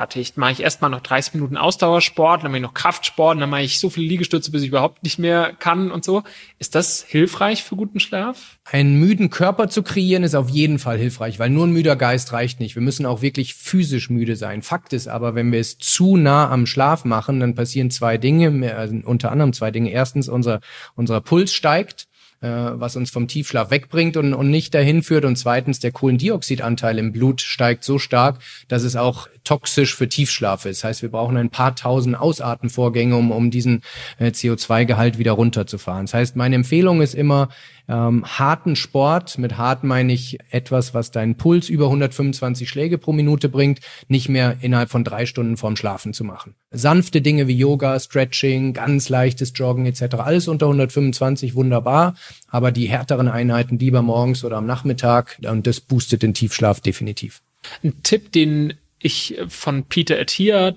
rechtfertigt. Mache ich erstmal noch 30 Minuten Ausdauersport, dann mache ich noch Kraftsport, dann mache ich so viele Liegestütze, bis ich überhaupt nicht mehr kann und so. Ist das hilfreich für guten Schlaf? Einen müden Körper zu kreieren ist auf jeden Fall hilfreich, weil nur ein müder Geist reicht nicht. Wir müssen auch wirklich physisch müde sein. Fakt ist aber, wenn wir es zu nah am Schlaf machen, dann passieren zwei Dinge, also unter anderem zwei Dinge. Erstens, unser Puls steigt, was uns vom Tiefschlaf wegbringt und nicht dahin führt. Und zweitens, der Kohlendioxidanteil im Blut steigt so stark, dass es auch toxisch für Tiefschlaf ist. Das heißt, wir brauchen ein paar tausend Ausatmenvorgänge, um diesen CO2-Gehalt wieder runterzufahren. Das heißt, meine Empfehlung ist immer, harten Sport, mit hart meine ich etwas, was deinen Puls über 125 Schläge pro Minute bringt, nicht mehr innerhalb von 3 Stunden vorm Schlafen zu machen. Sanfte Dinge wie Yoga, Stretching, ganz leichtes Joggen etc., alles unter 125 wunderbar, aber die härteren Einheiten lieber morgens oder am Nachmittag, und das boostet den Tiefschlaf definitiv. Ein Tipp, den ich von Peter Attia,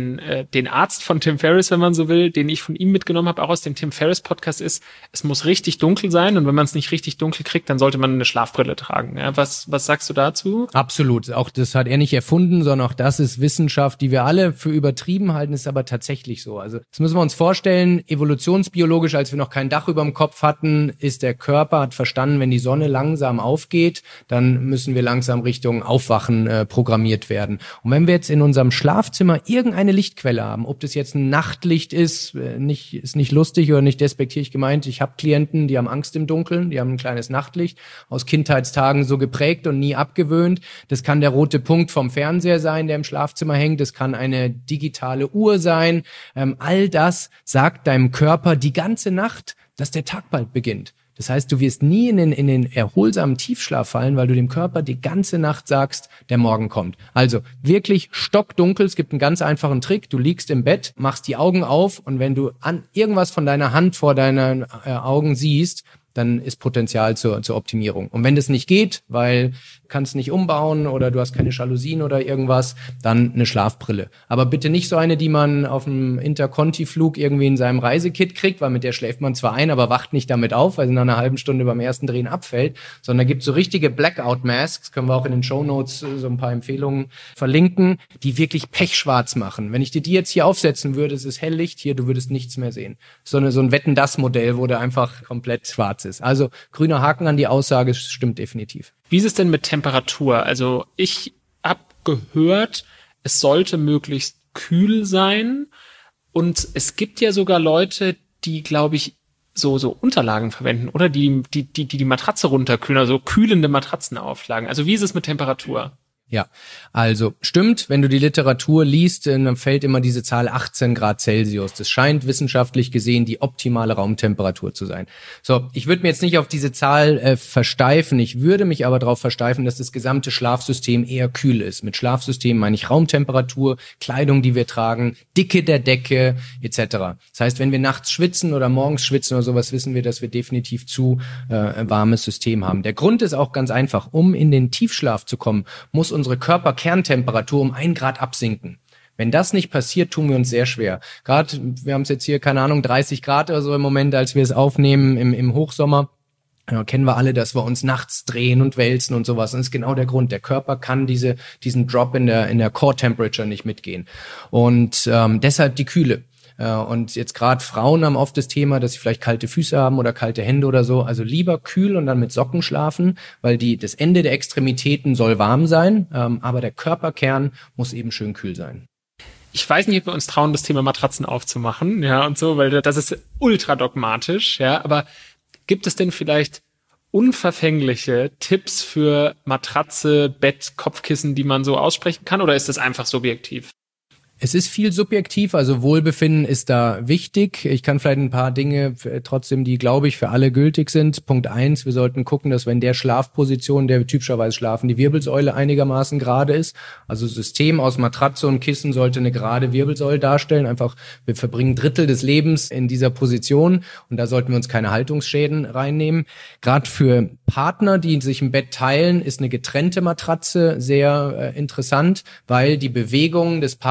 den Arzt von Tim Ferriss, wenn man so will, den ich von ihm mitgenommen habe, auch aus dem Tim Ferriss Podcast, ist, es muss richtig dunkel sein, und wenn man es nicht richtig dunkel kriegt, dann sollte man eine Schlafbrille tragen. Ja, was sagst du dazu? Absolut. Auch das hat er nicht erfunden, sondern auch das ist Wissenschaft, die wir alle für übertrieben halten, ist aber tatsächlich so. Also das müssen wir uns vorstellen, evolutionsbiologisch, als wir noch kein Dach über dem Kopf hatten, ist der Körper, hat verstanden, wenn die Sonne langsam aufgeht, dann müssen wir langsam Richtung Aufwachen programmiert werden. Und wenn wir jetzt in unserem Schlafzimmer irgendeine Lichtquelle haben, ob das jetzt ein Nachtlicht ist nicht lustig oder nicht despektierlich gemeint. Ich habe Klienten, die haben Angst im Dunkeln, die haben ein kleines Nachtlicht, aus Kindheitstagen so geprägt und nie abgewöhnt. Das kann der rote Punkt vom Fernseher sein, der im Schlafzimmer hängt. Das kann eine digitale Uhr sein. All das sagt deinem Körper die ganze Nacht, dass der Tag bald beginnt. Das heißt, du wirst nie in den erholsamen Tiefschlaf fallen, weil du dem Körper die ganze Nacht sagst, der Morgen kommt. Also wirklich stockdunkel. Es gibt einen ganz einfachen Trick. Du liegst im Bett, machst die Augen auf, und wenn du irgendwas von deiner Hand vor deinen Augen siehst, dann ist Potenzial zur Optimierung. Und wenn das nicht geht, weil du kannst nicht umbauen oder du hast keine Jalousien oder irgendwas, dann eine Schlafbrille. Aber bitte nicht so eine, die man auf dem Interconti-Flug irgendwie in seinem Reisekit kriegt, weil mit der schläft man zwar ein, aber wacht nicht damit auf, weil sie nach einer halben Stunde beim ersten Drehen abfällt, sondern da gibt es so richtige Blackout-Masks, können wir auch in den Shownotes so ein paar Empfehlungen verlinken, die wirklich pechschwarz machen. Wenn ich dir die jetzt hier aufsetzen würde, es ist Helllicht hier, du würdest nichts mehr sehen. So ein Wetten-das-Modell, wo der einfach komplett schwarz ist. Also grüner Haken an die Aussage, stimmt definitiv. Wie ist es denn mit Temperatur? Also ich habe gehört, es sollte möglichst kühl sein, und es gibt ja sogar Leute, die, glaube ich, so Unterlagen verwenden, oder die Matratze runterkühlen, also kühlende Matratzenauflagen. Also wie ist es mit Temperatur? Ja, also stimmt, wenn du die Literatur liest, dann fällt immer diese Zahl 18 Grad Celsius. Das scheint wissenschaftlich gesehen die optimale Raumtemperatur zu sein. So, ich würde mir jetzt nicht auf diese Zahl versteifen, ich würde mich aber darauf versteifen, dass das gesamte Schlafsystem eher kühl ist. Mit Schlafsystem meine ich Raumtemperatur, Kleidung, die wir tragen, Dicke der Decke etc. Das heißt, wenn wir nachts schwitzen oder morgens schwitzen oder sowas, wissen wir, dass wir definitiv zu warmes System haben. Der Grund ist auch ganz einfach, um in den Tiefschlaf zu kommen, muss unsere Körperkerntemperatur um 1 Grad absinken. Wenn das nicht passiert, tun wir uns sehr schwer. Gerade, wir haben es jetzt hier, 30 Grad oder so im Moment, als wir es aufnehmen im Hochsommer. Ja, kennen wir alle, dass wir uns nachts drehen und wälzen und sowas. Und das ist genau der Grund. Der Körper kann diesen Drop in der Core Temperature nicht mitgehen. Und deshalb die Kühle. Und jetzt gerade Frauen haben oft das Thema, dass sie vielleicht kalte Füße haben oder kalte Hände oder so. Also lieber kühl und dann mit Socken schlafen, weil das Ende der Extremitäten soll warm sein, aber der Körperkern muss eben schön kühl sein. Ich weiß nicht, ob wir uns trauen, das Thema Matratzen aufzumachen, ja, und so, weil das ist ultra dogmatisch, ja, aber gibt es denn vielleicht unverfängliche Tipps für Matratze, Bett, Kopfkissen, die man so aussprechen kann, oder ist das einfach subjektiv? Es ist viel subjektiv, also Wohlbefinden ist da wichtig. Ich kann vielleicht ein paar Dinge trotzdem, die, glaube ich, für alle gültig sind. Punkt 1, wir sollten gucken, dass wir in der Schlafposition, der wir typischerweise schlafen, die Wirbelsäule einigermaßen gerade ist. Also System aus Matratze und Kissen sollte eine gerade Wirbelsäule darstellen. Einfach, wir verbringen 1/3 des Lebens in dieser Position, und da sollten wir uns keine Haltungsschäden reinnehmen. Gerade für Partner, die sich im Bett teilen, ist eine getrennte Matratze sehr interessant, weil die Bewegung des Partners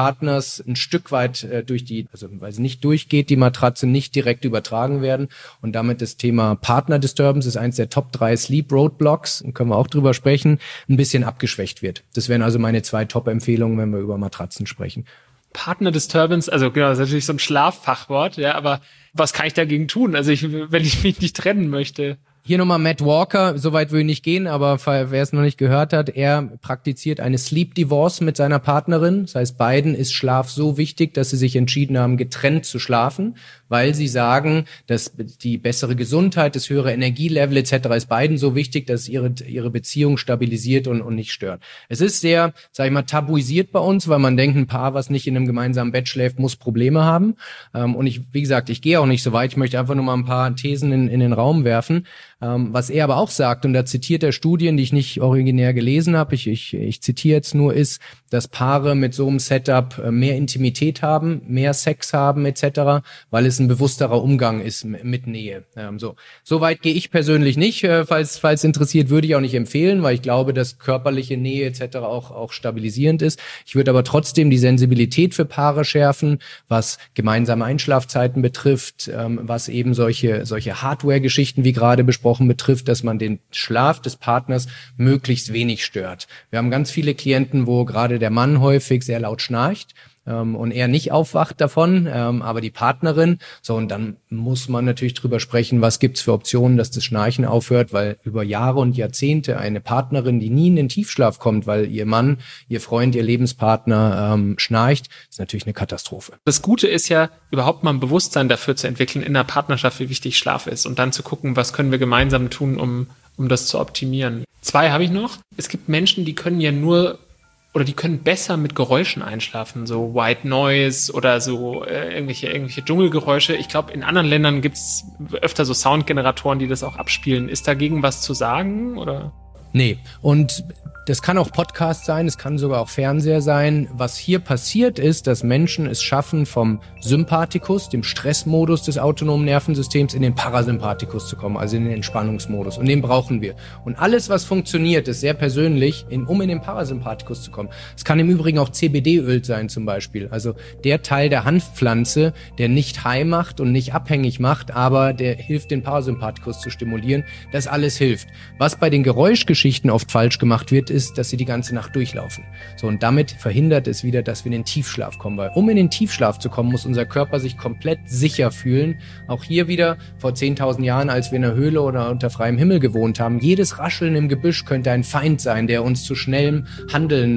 das ein Stück weit weil sie nicht durchgeht, die Matratze, nicht direkt übertragen werden. Und damit das Thema Partner Disturbance ist eins der Top 3 Sleep Roadblocks, können wir auch drüber sprechen, ein bisschen abgeschwächt wird. Das wären also meine 2 Top-Empfehlungen, wenn wir über Matratzen sprechen. Partner Disturbance, also genau, das ist natürlich so ein Schlaffachwort, ja, aber was kann ich dagegen tun? Also wenn ich mich nicht trennen möchte. Hier nochmal Matt Walker, soweit will ich nicht gehen, aber wer es noch nicht gehört hat, er praktiziert eine Sleep Divorce mit seiner Partnerin. Das heißt, beiden ist Schlaf so wichtig, dass sie sich entschieden haben, getrennt zu schlafen, weil sie sagen, dass die bessere Gesundheit, das höhere Energielevel etc. ist beiden so wichtig, dass ihre Beziehung stabilisiert und nicht stört. Es ist sehr, sag ich mal, tabuisiert bei uns, weil man denkt, ein Paar, was nicht in einem gemeinsamen Bett schläft, muss Probleme haben. Und wie gesagt, ich gehe auch nicht so weit. Ich möchte einfach nur mal ein paar Thesen in den Raum werfen. Was er aber auch sagt, und da zitiert er Studien, die ich nicht originär gelesen habe, ich zitiere jetzt nur, ist, dass Paare mit so einem Setup mehr Intimität haben, mehr Sex haben etc., weil es ein bewussterer Umgang ist mit Nähe. So weit gehe ich persönlich nicht, falls interessiert, würde ich auch nicht empfehlen, weil ich glaube, dass körperliche Nähe etc. auch stabilisierend ist. Ich würde aber trotzdem die Sensibilität für Paare schärfen, was gemeinsame Einschlafzeiten betrifft, was eben solche Hardware-Geschichten wie gerade besprochen betrifft, dass man den Schlaf des Partners möglichst wenig stört. Wir haben ganz viele Klienten, wo gerade der Mann häufig sehr laut schnarcht und er nicht aufwacht davon, aber die Partnerin. So, und dann muss man natürlich drüber sprechen, was gibt's für Optionen, dass das Schnarchen aufhört, weil über Jahre und Jahrzehnte eine Partnerin, die nie in den Tiefschlaf kommt, weil ihr Mann, ihr Freund, ihr Lebenspartner schnarcht, ist natürlich eine Katastrophe. Das Gute ist ja, überhaupt mal ein Bewusstsein dafür zu entwickeln in der Partnerschaft, wie wichtig Schlaf ist und dann zu gucken, was können wir gemeinsam tun, um das zu optimieren. 2 habe ich noch. Es gibt Menschen, die können ja nur oder die können besser mit Geräuschen einschlafen, so White Noise oder so irgendwelche Dschungelgeräusche. Ich glaube, in anderen Ländern gibt's öfter so Soundgeneratoren, die das auch abspielen. Ist dagegen was zu sagen, oder? Nee, und das kann auch Podcast sein, es kann sogar auch Fernseher sein. Was hier passiert ist, dass Menschen es schaffen, vom Sympathikus, dem Stressmodus des autonomen Nervensystems, in den Parasympathikus zu kommen, also in den Entspannungsmodus. Und den brauchen wir. Und alles, was funktioniert, ist sehr persönlich, um in den Parasympathikus zu kommen. Es kann im Übrigen auch CBD-Öl sein zum Beispiel. Also der Teil der Hanfpflanze, der nicht high macht und nicht abhängig macht, aber der hilft, den Parasympathikus zu stimulieren. Das alles hilft. Was bei den Geräuschgeschichten oft falsch gemacht wird, ist, dass sie die ganze Nacht durchlaufen. So, und damit verhindert es wieder, dass wir in den Tiefschlaf kommen, weil um in den Tiefschlaf zu kommen, muss unser Körper sich komplett sicher fühlen. Auch hier wieder vor 10.000 Jahren, als wir in einer Höhle oder unter freiem Himmel gewohnt haben, jedes Rascheln im Gebüsch könnte ein Feind sein, der uns zu schnellem Handeln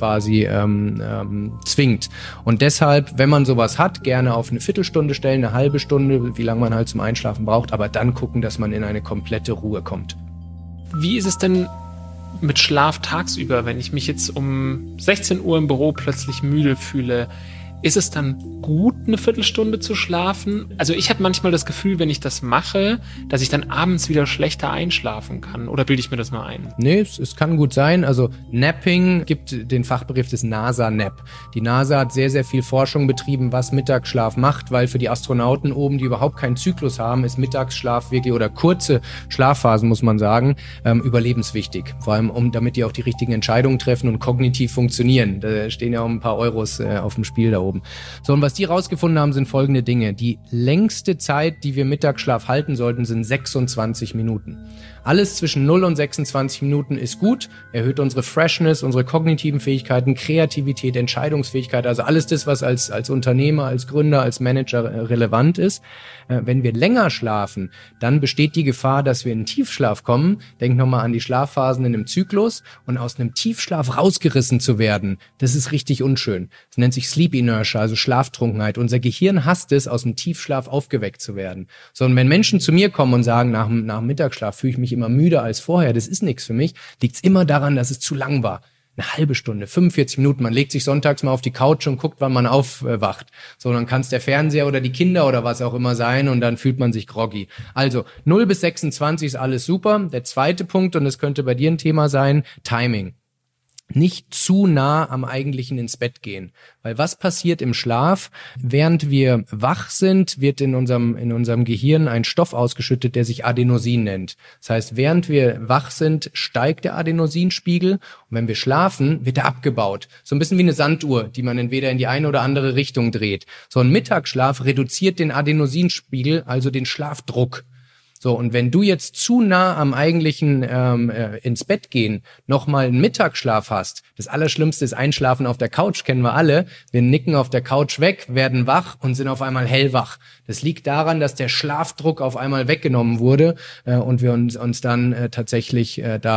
zwingt. Und deshalb, wenn man sowas hat, gerne auf eine Viertelstunde stellen, eine halbe Stunde, wie lange man halt zum Einschlafen braucht, aber dann gucken, dass man in eine komplette Ruhe kommt. Wie ist es denn mit Schlaf tagsüber, wenn ich mich jetzt um 16 Uhr im Büro plötzlich müde fühle? Ist es dann gut, eine Viertelstunde zu schlafen? Also ich habe manchmal das Gefühl, wenn ich das mache, dass ich dann abends wieder schlechter einschlafen kann. Oder bilde ich mir das nur ein? Nee, es kann gut sein. Also Napping gibt den Fachbegriff des NASA-Nap. Die NASA hat sehr, sehr viel Forschung betrieben, was Mittagsschlaf macht, weil für die Astronauten oben, die überhaupt keinen Zyklus haben, ist Mittagsschlaf wirklich, oder kurze Schlafphasen, muss man sagen, überlebenswichtig. Vor allem, damit die auch die richtigen Entscheidungen treffen und kognitiv funktionieren. Da stehen ja auch ein paar Euros auf dem Spiel da oben. So, und was die rausgefunden haben, sind folgende Dinge. Die längste Zeit, die wir Mittagsschlaf halten sollten, sind 26 Minuten. Alles zwischen 0 und 26 Minuten ist gut, erhöht unsere Freshness, unsere kognitiven Fähigkeiten, Kreativität, Entscheidungsfähigkeit, also alles das, was als Unternehmer, als Gründer, als Manager relevant ist. Wenn wir länger schlafen, dann besteht die Gefahr, dass wir in einen Tiefschlaf kommen. Denk nochmal an die Schlafphasen in einem Zyklus, und aus einem Tiefschlaf rausgerissen zu werden, das ist richtig unschön. Das nennt sich Sleep Inertia, also Schlaftrunkenheit. Unser Gehirn hasst es, aus dem Tiefschlaf aufgeweckt zu werden. So, und wenn Menschen zu mir kommen und sagen, nach dem Mittagsschlaf fühle ich mich immer müder als vorher, das ist nichts für mich, liegt es immer daran, dass es zu lang war. Eine halbe Stunde, 45 Minuten. Man legt sich sonntags mal auf die Couch und guckt, wann man aufwacht. So, dann kann es der Fernseher oder die Kinder oder was auch immer sein, und dann fühlt man sich groggy. Also 0 bis 26 ist alles super. Der zweite Punkt, und das könnte bei dir ein Thema sein, Timing. nicht zu nah am eigentlichen ins Bett gehen. Weil was passiert im Schlaf? Während wir wach sind, wird in unserem Gehirn ein Stoff ausgeschüttet, der sich Adenosin nennt. Das heißt, während wir wach sind, steigt der Adenosinspiegel und wenn wir schlafen, wird er abgebaut. So ein bisschen wie eine Sanduhr, die man entweder in die eine oder andere Richtung dreht. So ein Mittagsschlaf reduziert den Adenosinspiegel, also den Schlafdruck. So, und wenn du jetzt zu nah am eigentlichen ins Bett gehen nochmal einen Mittagsschlaf hast, das Allerschlimmste ist Einschlafen auf der Couch, kennen wir alle. Wir nicken auf der Couch weg, werden wach und sind auf einmal hellwach. Das liegt daran, dass der Schlafdruck auf einmal weggenommen wurde und wir uns dann tatsächlich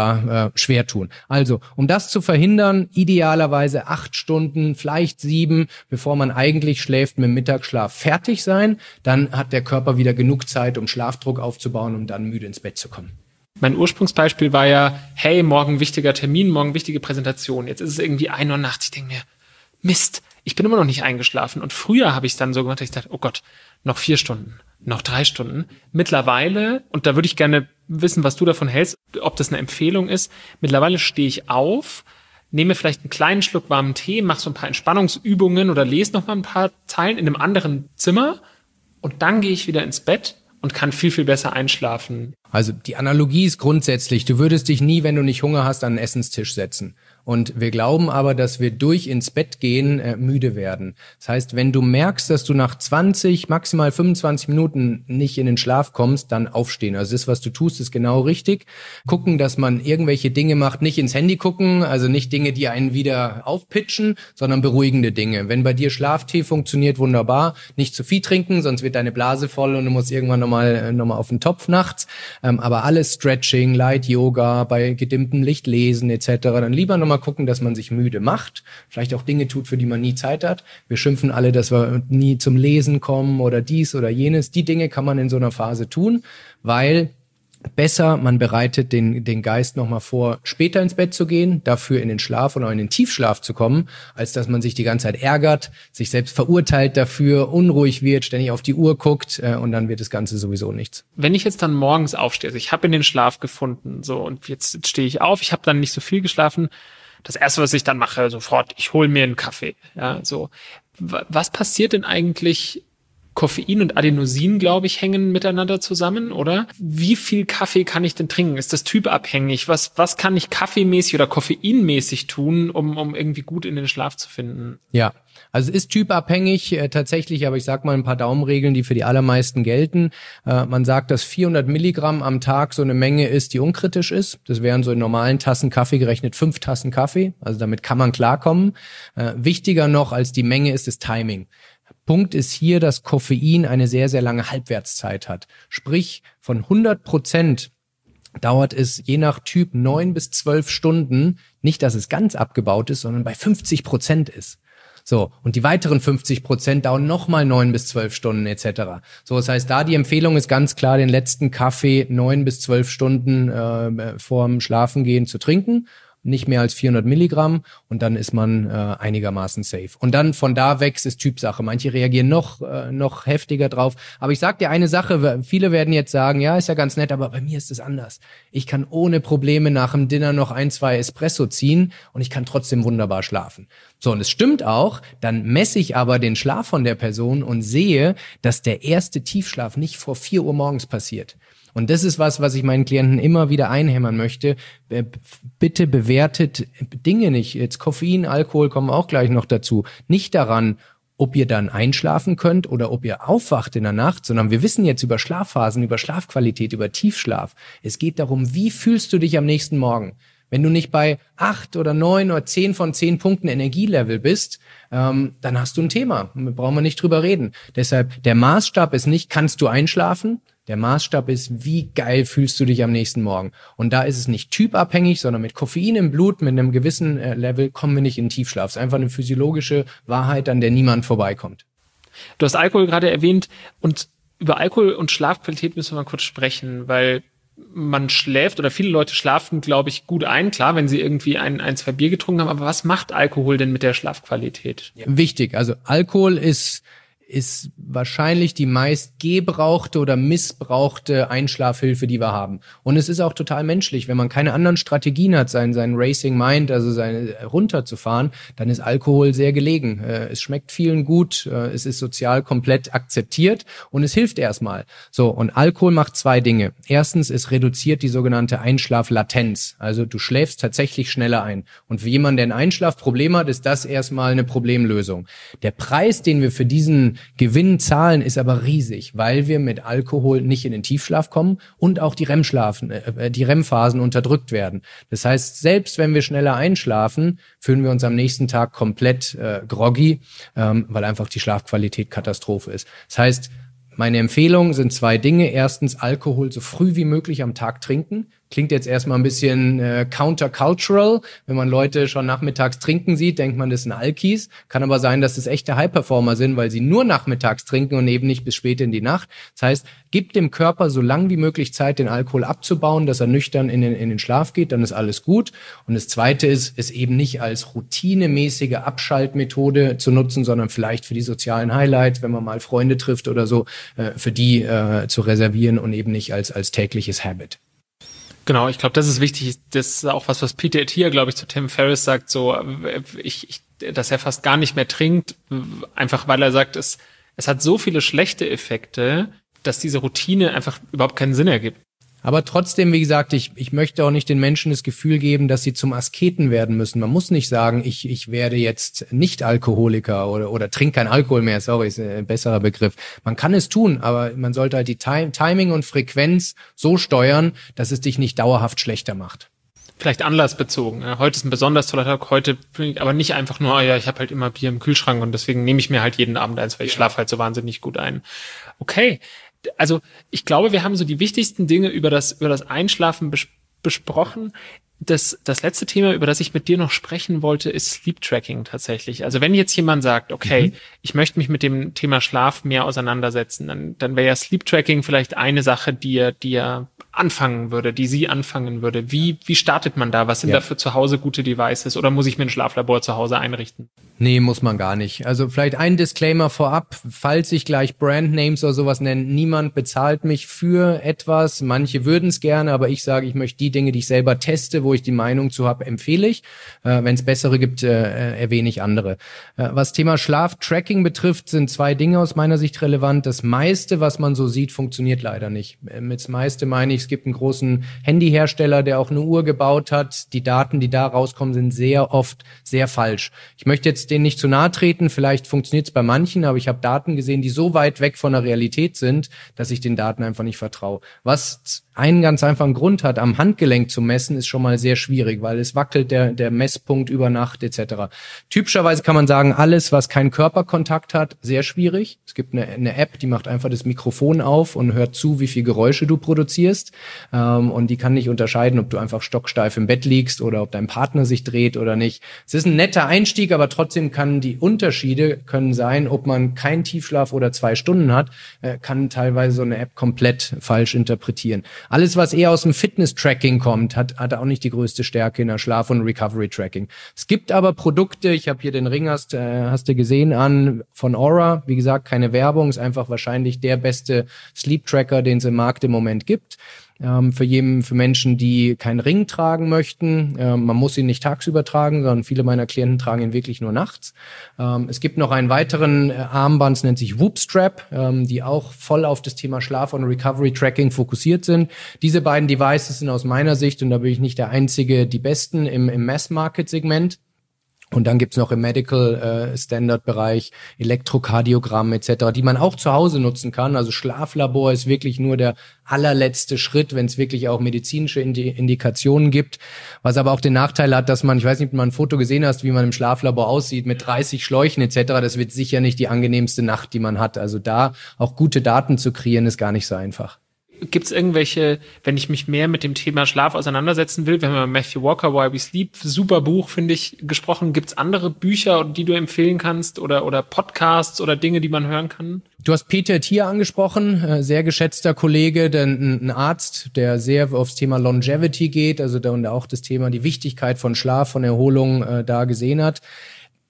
schwer tun. Also, um das zu verhindern, idealerweise 8 Stunden, vielleicht 7, bevor man eigentlich schläft, mit dem Mittagsschlaf fertig sein. Dann hat der Körper wieder genug Zeit, um Schlafdruck aufzubauen, um dann müde ins Bett zu kommen. Mein Ursprungsbeispiel war ja, hey, morgen wichtiger Termin, morgen wichtige Präsentation. Jetzt ist es irgendwie 1 Uhr nachts. Ich denke mir, Mist, ich bin immer noch nicht eingeschlafen. Und früher habe ich es dann so gemacht, dass ich dachte, oh Gott, noch 4 Stunden, noch 3 Stunden. Mittlerweile, und da würde ich gerne wissen, was du davon hältst, ob das eine Empfehlung ist, mittlerweile stehe ich auf, nehme vielleicht einen kleinen Schluck warmen Tee, mache so ein paar Entspannungsübungen oder lese noch mal ein paar Zeilen in einem anderen Zimmer und dann gehe ich wieder ins Bett und kann viel, viel besser einschlafen. Also die Analogie ist grundsätzlich, du würdest dich nie, wenn du nicht Hunger hast, an den Essenstisch setzen. Und wir glauben aber, dass wir durch ins Bett gehen müde werden. Das heißt, wenn du merkst, dass du nach 20, maximal 25 Minuten nicht in den Schlaf kommst, dann aufstehen. Also das, was du tust, ist genau richtig. Gucken, dass man irgendwelche Dinge macht, nicht ins Handy gucken, also nicht Dinge, die einen wieder aufpitchen, sondern beruhigende Dinge. Wenn bei dir Schlaftee funktioniert, wunderbar. Nicht zu viel trinken, sonst wird deine Blase voll und du musst irgendwann nochmal auf den Topf nachts. Aber alles Stretching, Light Yoga, bei gedimmtem Licht lesen etc. Dann lieber nochmal gucken, dass man sich müde macht, vielleicht auch Dinge tut, für die man nie Zeit hat. Wir schimpfen alle, dass wir nie zum Lesen kommen oder dies oder jenes. Die Dinge kann man in so einer Phase tun, weil besser, man bereitet den Geist nochmal vor, später ins Bett zu gehen, dafür in den Schlaf oder in den Tiefschlaf zu kommen, als dass man sich die ganze Zeit ärgert, sich selbst verurteilt dafür, unruhig wird, ständig auf die Uhr guckt und dann wird das Ganze sowieso nichts. Wenn ich jetzt dann morgens aufstehe, also ich habe in den Schlaf gefunden, so, und jetzt stehe ich auf, ich habe dann nicht so viel geschlafen. Das Erste, was ich dann mache, sofort, ich hole mir einen Kaffee. Ja, so. Was passiert denn eigentlich? Koffein und Adenosin, glaube ich, hängen miteinander zusammen, oder? Wie viel Kaffee kann ich denn trinken? Ist das typabhängig? Was kann ich kaffeemäßig oder koffeinmäßig tun, um irgendwie gut in den Schlaf zu finden? Ja, also es ist typabhängig tatsächlich, aber ich sag mal ein paar Daumenregeln, die für die allermeisten gelten. Man sagt, dass 400 Milligramm am Tag so eine Menge ist, die unkritisch ist. Das wären so in normalen Tassen Kaffee gerechnet 5 Tassen Kaffee. Also damit kann man klarkommen. Wichtiger noch als die Menge ist das Timing. Punkt ist hier, dass Koffein eine sehr, sehr lange Halbwertszeit hat. Sprich, von 100% dauert es je nach Typ 9 bis 12 Stunden, nicht, dass es ganz abgebaut ist, sondern bei 50% ist. So, und die weiteren 50% dauern nochmal 9 bis 12 Stunden etc. So, das heißt, da die Empfehlung ist ganz klar, den letzten Kaffee 9 bis 12 Stunden vorm Schlafengehen zu trinken. Nicht mehr als 400 Milligramm und dann ist man einigermaßen safe. Und dann von da weg ist Typsache. Manche reagieren noch heftiger drauf. Aber ich sag dir eine Sache, viele werden jetzt sagen, ja, ist ja ganz nett, aber bei mir ist es anders. Ich kann ohne Probleme nach dem Dinner noch 1, 2 Espresso ziehen und ich kann trotzdem wunderbar schlafen. So, und es stimmt auch, dann messe ich aber den Schlaf von der Person und sehe, dass der erste Tiefschlaf nicht vor 4 Uhr morgens passiert. Und das ist was ich meinen Klienten immer wieder einhämmern möchte. Bitte bewertet Dinge nicht. Jetzt Koffein, Alkohol kommen auch gleich noch dazu. Nicht daran, ob ihr dann einschlafen könnt oder ob ihr aufwacht in der Nacht, sondern wir wissen jetzt über Schlafphasen, über Schlafqualität, über Tiefschlaf. Es geht darum, wie fühlst du dich am nächsten Morgen? Wenn du nicht bei 8 oder 9 oder 10 von 10 Punkten Energielevel bist, dann hast du ein Thema. Da brauchen wir nicht drüber reden. Deshalb, der Maßstab ist nicht, kannst du einschlafen? Der Maßstab ist, wie geil fühlst du dich am nächsten Morgen? Und da ist es nicht typabhängig, sondern mit Koffein im Blut, mit einem gewissen Level, kommen wir nicht in den Tiefschlaf. Es ist einfach eine physiologische Wahrheit, an der niemand vorbeikommt. Du hast Alkohol gerade erwähnt und über Alkohol und Schlafqualität müssen wir mal kurz sprechen, weil man schläft oder viele Leute schlafen, glaube ich, gut ein. Klar, wenn sie irgendwie ein, 2 Bier getrunken haben. Aber was macht Alkohol denn mit der Schlafqualität? Ja. Wichtig. Also Alkohol ist ist wahrscheinlich die meist gebrauchte oder missbrauchte Einschlafhilfe, die wir haben. Und es ist auch total menschlich. Wenn man keine anderen Strategien hat, sein Racing Mind, also runterzufahren, dann ist Alkohol sehr gelegen. Es schmeckt vielen gut, es ist sozial komplett akzeptiert und es hilft erstmal. So, und Alkohol macht zwei Dinge. Erstens, es reduziert die sogenannte Einschlaflatenz. Also du schläfst tatsächlich schneller ein. Und für jemanden, der ein Einschlafproblem hat, ist das erstmal eine Problemlösung. Der Preis, den wir für diesen Gewinn zahlen, ist aber riesig, weil wir mit Alkohol nicht in den Tiefschlaf kommen und auch die REM-Phasen unterdrückt werden. Das heißt, selbst wenn wir schneller einschlafen, fühlen wir uns am nächsten Tag komplett groggy, weil einfach die Schlafqualität Katastrophe ist. Das heißt, meine Empfehlungen sind zwei Dinge. Erstens, Alkohol so früh wie möglich am Tag trinken. Klingt jetzt erstmal ein bisschen countercultural. Wenn man Leute schon nachmittags trinken sieht, denkt man, das sind Alkis. Kann aber sein, dass das echte High-Performer sind, weil sie nur nachmittags trinken und eben nicht bis spät in die Nacht. Das heißt, gibt dem Körper so lang wie möglich Zeit, den Alkohol abzubauen, dass er nüchtern in den Schlaf geht, dann ist alles gut. Und das Zweite ist, es eben nicht als routinemäßige Abschaltmethode zu nutzen, sondern vielleicht für die sozialen Highlights, wenn man mal Freunde trifft oder so, für die zu reservieren und eben nicht als tägliches Habit. Genau, ich glaube, das ist wichtig. Das ist auch was Peter Attia, glaube ich, zu Tim Ferriss sagt, so, dass er fast gar nicht mehr trinkt, einfach weil er sagt, es hat so viele schlechte Effekte, dass diese Routine einfach überhaupt keinen Sinn ergibt. Aber trotzdem, wie gesagt, ich möchte auch nicht den Menschen das Gefühl geben, dass sie zum Asketen werden müssen. Man muss nicht sagen, ich werde jetzt nicht Alkoholiker oder trinke kein Alkohol mehr. Sorry, ist ein besserer Begriff. Man kann es tun, aber man sollte halt die Timing und Frequenz so steuern, dass es dich nicht dauerhaft schlechter macht. Vielleicht anlassbezogen. Heute ist ein besonders toller Tag, heute aber nicht einfach nur, ich habe halt immer Bier im Kühlschrank und deswegen nehme ich mir halt jeden Abend eins, weil ich schlafe halt so wahnsinnig gut ein. Okay. Also ich glaube, wir haben so die wichtigsten Dinge über das Einschlafen besprochen. Das letzte Thema, über das ich mit dir noch sprechen wollte, ist Sleep Tracking tatsächlich. Also wenn jetzt jemand sagt, okay, ich möchte mich mit dem Thema Schlaf mehr auseinandersetzen, dann wäre ja Sleep Tracking vielleicht eine Sache, die er anfangen würde, die sie anfangen würde. Wie startet man da? Was sind da für zu Hause gute Devices? Oder muss ich mir ein Schlaflabor zu Hause einrichten? Nee, muss man gar nicht. Also vielleicht ein Disclaimer vorab, falls ich gleich Brandnames oder sowas nenne, niemand bezahlt mich für etwas. Manche würden es gerne, aber ich sage, ich möchte die Dinge, die ich selber teste, wo ich die Meinung zu habe, empfehle ich. Wenn es bessere gibt, erwähne ich andere. Was Thema Schlaftracking betrifft, sind zwei Dinge aus meiner Sicht relevant. Das meiste, was man so sieht, funktioniert leider nicht. Mit das meiste meine ich, es gibt einen großen Handyhersteller, der auch eine Uhr gebaut hat. Die Daten, die da rauskommen, sind sehr oft sehr falsch. Ich möchte jetzt denen nicht zu nahe treten, vielleicht funktioniert es bei manchen, aber ich habe Daten gesehen, die so weit weg von der Realität sind, dass ich den Daten einfach nicht vertraue. Was einen ganz einfachen Grund hat, am Handgelenk zu messen, ist schon mal sehr schwierig, weil es wackelt der Messpunkt über Nacht etc. Typischerweise kann man sagen, alles, was keinen Körperkontakt hat, sehr schwierig. Es gibt eine App, die macht einfach das Mikrofon auf und hört zu, wie viel Geräusche du produzierst, und die kann nicht unterscheiden, ob du einfach stocksteif im Bett liegst oder ob dein Partner sich dreht oder nicht. Es ist ein netter Einstieg, aber trotzdem kann die Unterschiede können sein, ob man keinen Tiefschlaf oder 2 Stunden hat, kann teilweise so eine App komplett falsch interpretieren. Alles, was eher aus dem Fitness-Tracking kommt, hat auch nicht die größte Stärke in der Schlaf- und Recovery-Tracking. Es gibt aber Produkte, ich habe hier den Ring, hast du gesehen, von Oura. Wie gesagt, keine Werbung, ist einfach wahrscheinlich der beste Sleep-Tracker, den es im Markt im Moment gibt. Für Menschen, die keinen Ring tragen möchten. Man muss ihn nicht tagsüber tragen, sondern viele meiner Klienten tragen ihn wirklich nur nachts. Es gibt noch einen weiteren Armband, es nennt sich Whoop Strap, die auch voll auf das Thema Schlaf- und Recovery-Tracking fokussiert sind. Diese beiden Devices sind aus meiner Sicht, und da bin ich nicht der Einzige, die besten im Mass-Market-Segment. Und dann gibt's noch im Medical-Standard-Bereich Elektrokardiogramm etc., die man auch zu Hause nutzen kann. Also Schlaflabor ist wirklich nur der allerletzte Schritt, wenn es wirklich auch medizinische Indikationen gibt. Was aber auch den Nachteil hat, dass man, ich weiß nicht, ob du mal ein Foto gesehen hast, wie man im Schlaflabor aussieht, mit 30 Schläuchen etc., das wird sicher nicht die angenehmste Nacht, die man hat. Also da auch gute Daten zu kreieren, ist gar nicht so einfach. Gibt es irgendwelche, wenn ich mich mehr mit dem Thema Schlaf auseinandersetzen will, wir haben über Matthew Walker, Why We Sleep, super Buch, finde ich, gesprochen. Gibt es andere Bücher, die du empfehlen kannst oder Podcasts oder Dinge, die man hören kann? Du hast Peter Attia angesprochen, sehr geschätzter Kollege, ein Arzt, der sehr aufs Thema Longevity geht, also da und auch das Thema, die Wichtigkeit von Schlaf, von Erholung da gesehen hat.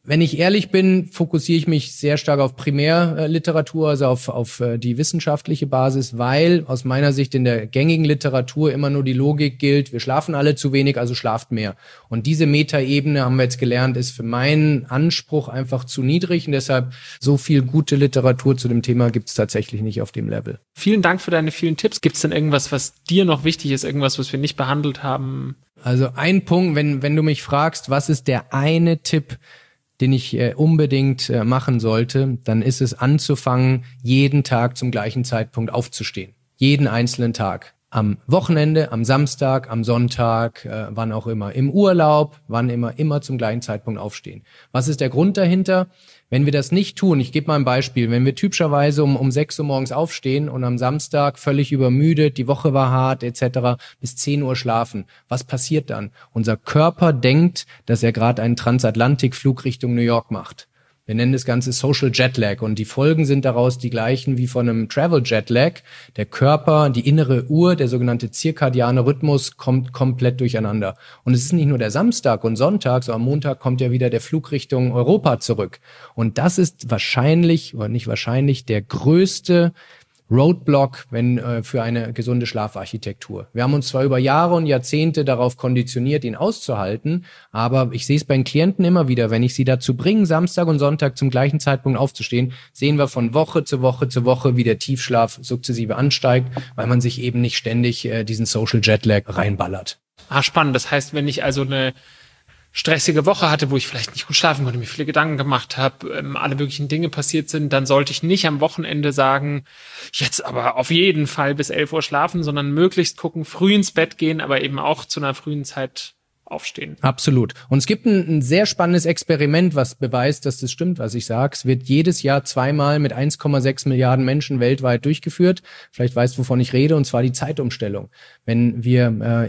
Wenn ich ehrlich bin, fokussiere ich mich sehr stark auf Primärliteratur, also auf die wissenschaftliche Basis, weil aus meiner Sicht in der gängigen Literatur immer nur die Logik gilt, wir schlafen alle zu wenig, also schlaft mehr. Und diese Metaebene, haben wir jetzt gelernt, ist für meinen Anspruch einfach zu niedrig und deshalb so viel gute Literatur zu dem Thema gibt es tatsächlich nicht auf dem Level. Vielen Dank für deine vielen Tipps. Gibt es denn irgendwas, was dir noch wichtig ist, irgendwas, was wir nicht behandelt haben? Also ein Punkt, wenn du mich fragst, was ist der eine Tipp, den ich unbedingt machen sollte, dann ist es anzufangen, jeden Tag zum gleichen Zeitpunkt aufzustehen. Jeden einzelnen Tag. Am Wochenende, am Samstag, am Sonntag, wann auch immer. Im Urlaub, wann immer zum gleichen Zeitpunkt aufstehen. Was ist der Grund dahinter? Wenn wir das nicht tun, ich gebe mal ein Beispiel, wenn wir typischerweise um 6 Uhr morgens aufstehen und am Samstag völlig übermüdet, die Woche war hart etc., bis 10 Uhr schlafen, was passiert dann? Unser Körper denkt, dass er gerade einen Transatlantikflug Richtung New York macht. Wir nennen das Ganze Social Jetlag und die Folgen sind daraus die gleichen wie von einem Travel Jetlag. Der Körper, die innere Uhr, der sogenannte zirkadiane Rhythmus kommt komplett durcheinander. Und es ist nicht nur der Samstag und Sonntag, sondern am Montag kommt ja wieder der Flug Richtung Europa zurück. Und das ist wahrscheinlich, oder nicht wahrscheinlich, der größte Roadblock für eine gesunde Schlafarchitektur. Wir haben uns zwar über Jahre und Jahrzehnte darauf konditioniert, ihn auszuhalten, aber ich sehe es bei den Klienten immer wieder, wenn ich sie dazu bringe, Samstag und Sonntag zum gleichen Zeitpunkt aufzustehen, sehen wir von Woche zu Woche zu Woche, wie der Tiefschlaf sukzessive ansteigt, weil man sich eben nicht ständig diesen Social Jetlag reinballert. Spannend. Das heißt, wenn ich also eine stressige Woche hatte, wo ich vielleicht nicht gut schlafen konnte, mir viele Gedanken gemacht habe, alle möglichen Dinge passiert sind, dann sollte ich nicht am Wochenende sagen, jetzt aber auf jeden Fall bis 11 Uhr schlafen, sondern möglichst gucken, früh ins Bett gehen, aber eben auch zu einer frühen Zeit aufstehen. Absolut. Und es gibt ein sehr spannendes Experiment, was beweist, dass das stimmt, was ich sage. Es wird jedes Jahr 2-mal mit 1,6 Milliarden Menschen weltweit durchgeführt. Vielleicht weißt du, wovon ich rede, und zwar die Zeitumstellung. Wenn wir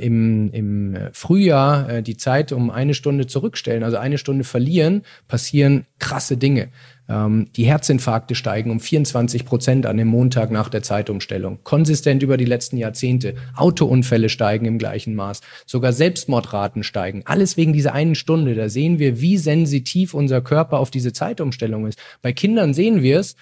im Frühjahr die Zeit um 1 Stunde zurückstellen, also 1 Stunde verlieren, passieren krasse Dinge. Die Herzinfarkte steigen um 24% an dem Montag nach der Zeitumstellung. Konsistent über die letzten Jahrzehnte. Autounfälle steigen im gleichen Maß. Sogar Selbstmordraten steigen. Alles wegen dieser 1 Stunde. Da sehen wir, wie sensitiv unser Körper auf diese Zeitumstellung ist. Bei Kindern sehen wir es,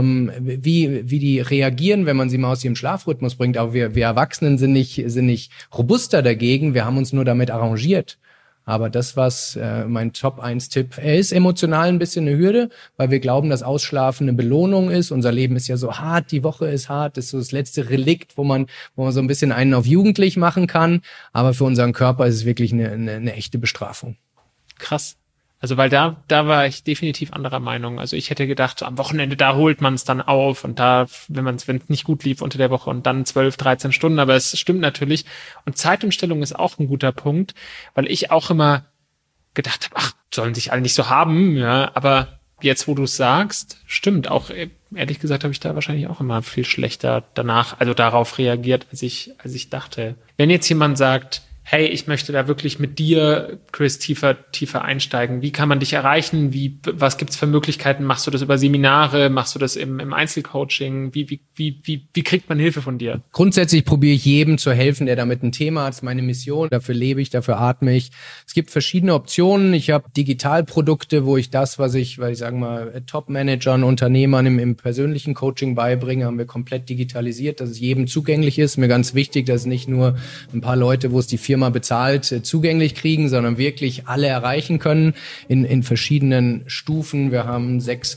wie die reagieren, wenn man sie mal aus ihrem Schlafrhythmus bringt. Aber wir Erwachsenen sind nicht robuster dagegen. Wir haben uns nur damit arrangiert. Aber das, was mein Top-1-Tipp, er ist emotional ein bisschen eine Hürde, weil wir glauben, dass Ausschlafen eine Belohnung ist. Unser Leben ist ja so hart, die Woche ist hart, das ist so das letzte Relikt, wo man so ein bisschen einen auf jugendlich machen kann. Aber für unseren Körper ist es wirklich eine echte Bestrafung. Krass. Also weil da war ich definitiv anderer Meinung. Also ich hätte gedacht, am Wochenende, da holt man es dann auf und da, wenn es nicht gut lief unter der Woche und dann 12, 13 Stunden, aber es stimmt natürlich. Und Zeitumstellung ist auch ein guter Punkt, weil ich auch immer gedacht habe, sollen sich alle nicht so haben, ja, aber jetzt, wo du es sagst, stimmt. Auch ehrlich gesagt habe ich da wahrscheinlich auch immer viel schlechter danach, also darauf reagiert, als ich dachte. Wenn jetzt jemand sagt, hey, ich möchte da wirklich mit dir, Chris, tiefer einsteigen. Wie kann man dich erreichen? Was gibt's für Möglichkeiten? Machst du das über Seminare? Machst du das im Einzelcoaching? Wie kriegt man Hilfe von dir? Grundsätzlich probiere ich jedem zu helfen, der damit ein Thema hat. Das ist meine Mission. Dafür lebe ich, dafür atme ich. Es gibt verschiedene Optionen. Ich habe Digitalprodukte, wo ich das, was ich sagen mal, Top-Managern, Unternehmern im persönlichen Coaching beibringe, haben wir komplett digitalisiert, dass es jedem zugänglich ist. Mir ganz wichtig, dass nicht nur ein paar Leute, wo es die Firma bezahlt, zugänglich kriegen, sondern wirklich alle erreichen können in verschiedenen Stufen. Wir haben 6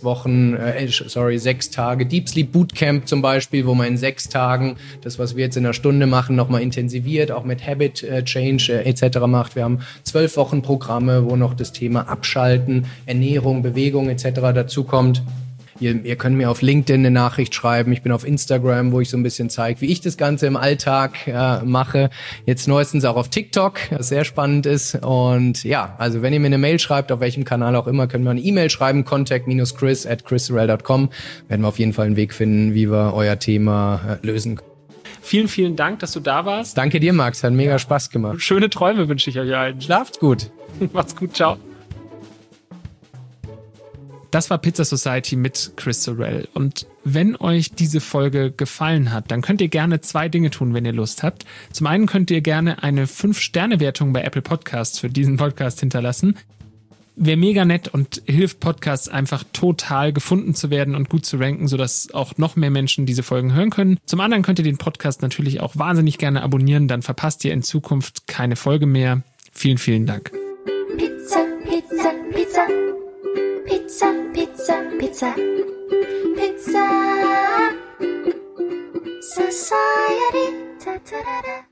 Tage Deep Sleep Bootcamp zum Beispiel, wo man in 6 Tagen das, was wir jetzt in einer Stunde machen, nochmal intensiviert, auch mit Habit Change etc. macht. Wir haben 12 Wochen Programme, wo noch das Thema Abschalten, Ernährung, Bewegung etc. dazu kommt. Ihr könnt mir auf LinkedIn eine Nachricht schreiben. Ich bin auf Instagram, wo ich so ein bisschen zeige, wie ich das Ganze im Alltag mache. Jetzt neuestens auch auf TikTok, was sehr spannend ist. Und ja, also wenn ihr mir eine Mail schreibt, auf welchem Kanal auch immer, könnt ihr eine E-Mail schreiben, contact-chris@chrissorel.com. Werden wir auf jeden Fall einen Weg finden, wie wir euer Thema lösen können. Vielen, vielen Dank, dass du da warst. Danke dir, Max. Hat mega Spaß gemacht. Schöne Träume wünsche ich euch allen. Schlaft gut. Macht's gut. Ciao. Das war Pizza Society mit Chris Sorel. Und wenn euch diese Folge gefallen hat, dann könnt ihr gerne 2 Dinge tun, wenn ihr Lust habt. Zum einen könnt ihr gerne eine 5-Sterne-Wertung bei Apple Podcasts für diesen Podcast hinterlassen. wäre mega nett und hilft Podcasts einfach total gefunden zu werden und gut zu ranken, sodass auch noch mehr Menschen diese Folgen hören können. Zum anderen könnt ihr den Podcast natürlich auch wahnsinnig gerne abonnieren, dann verpasst ihr in Zukunft keine Folge mehr. Vielen, vielen Dank. Pizza, Pizza, Pizza. Pizza, Pizza, Pizza. Pizza Society. Ta-ta-da-da.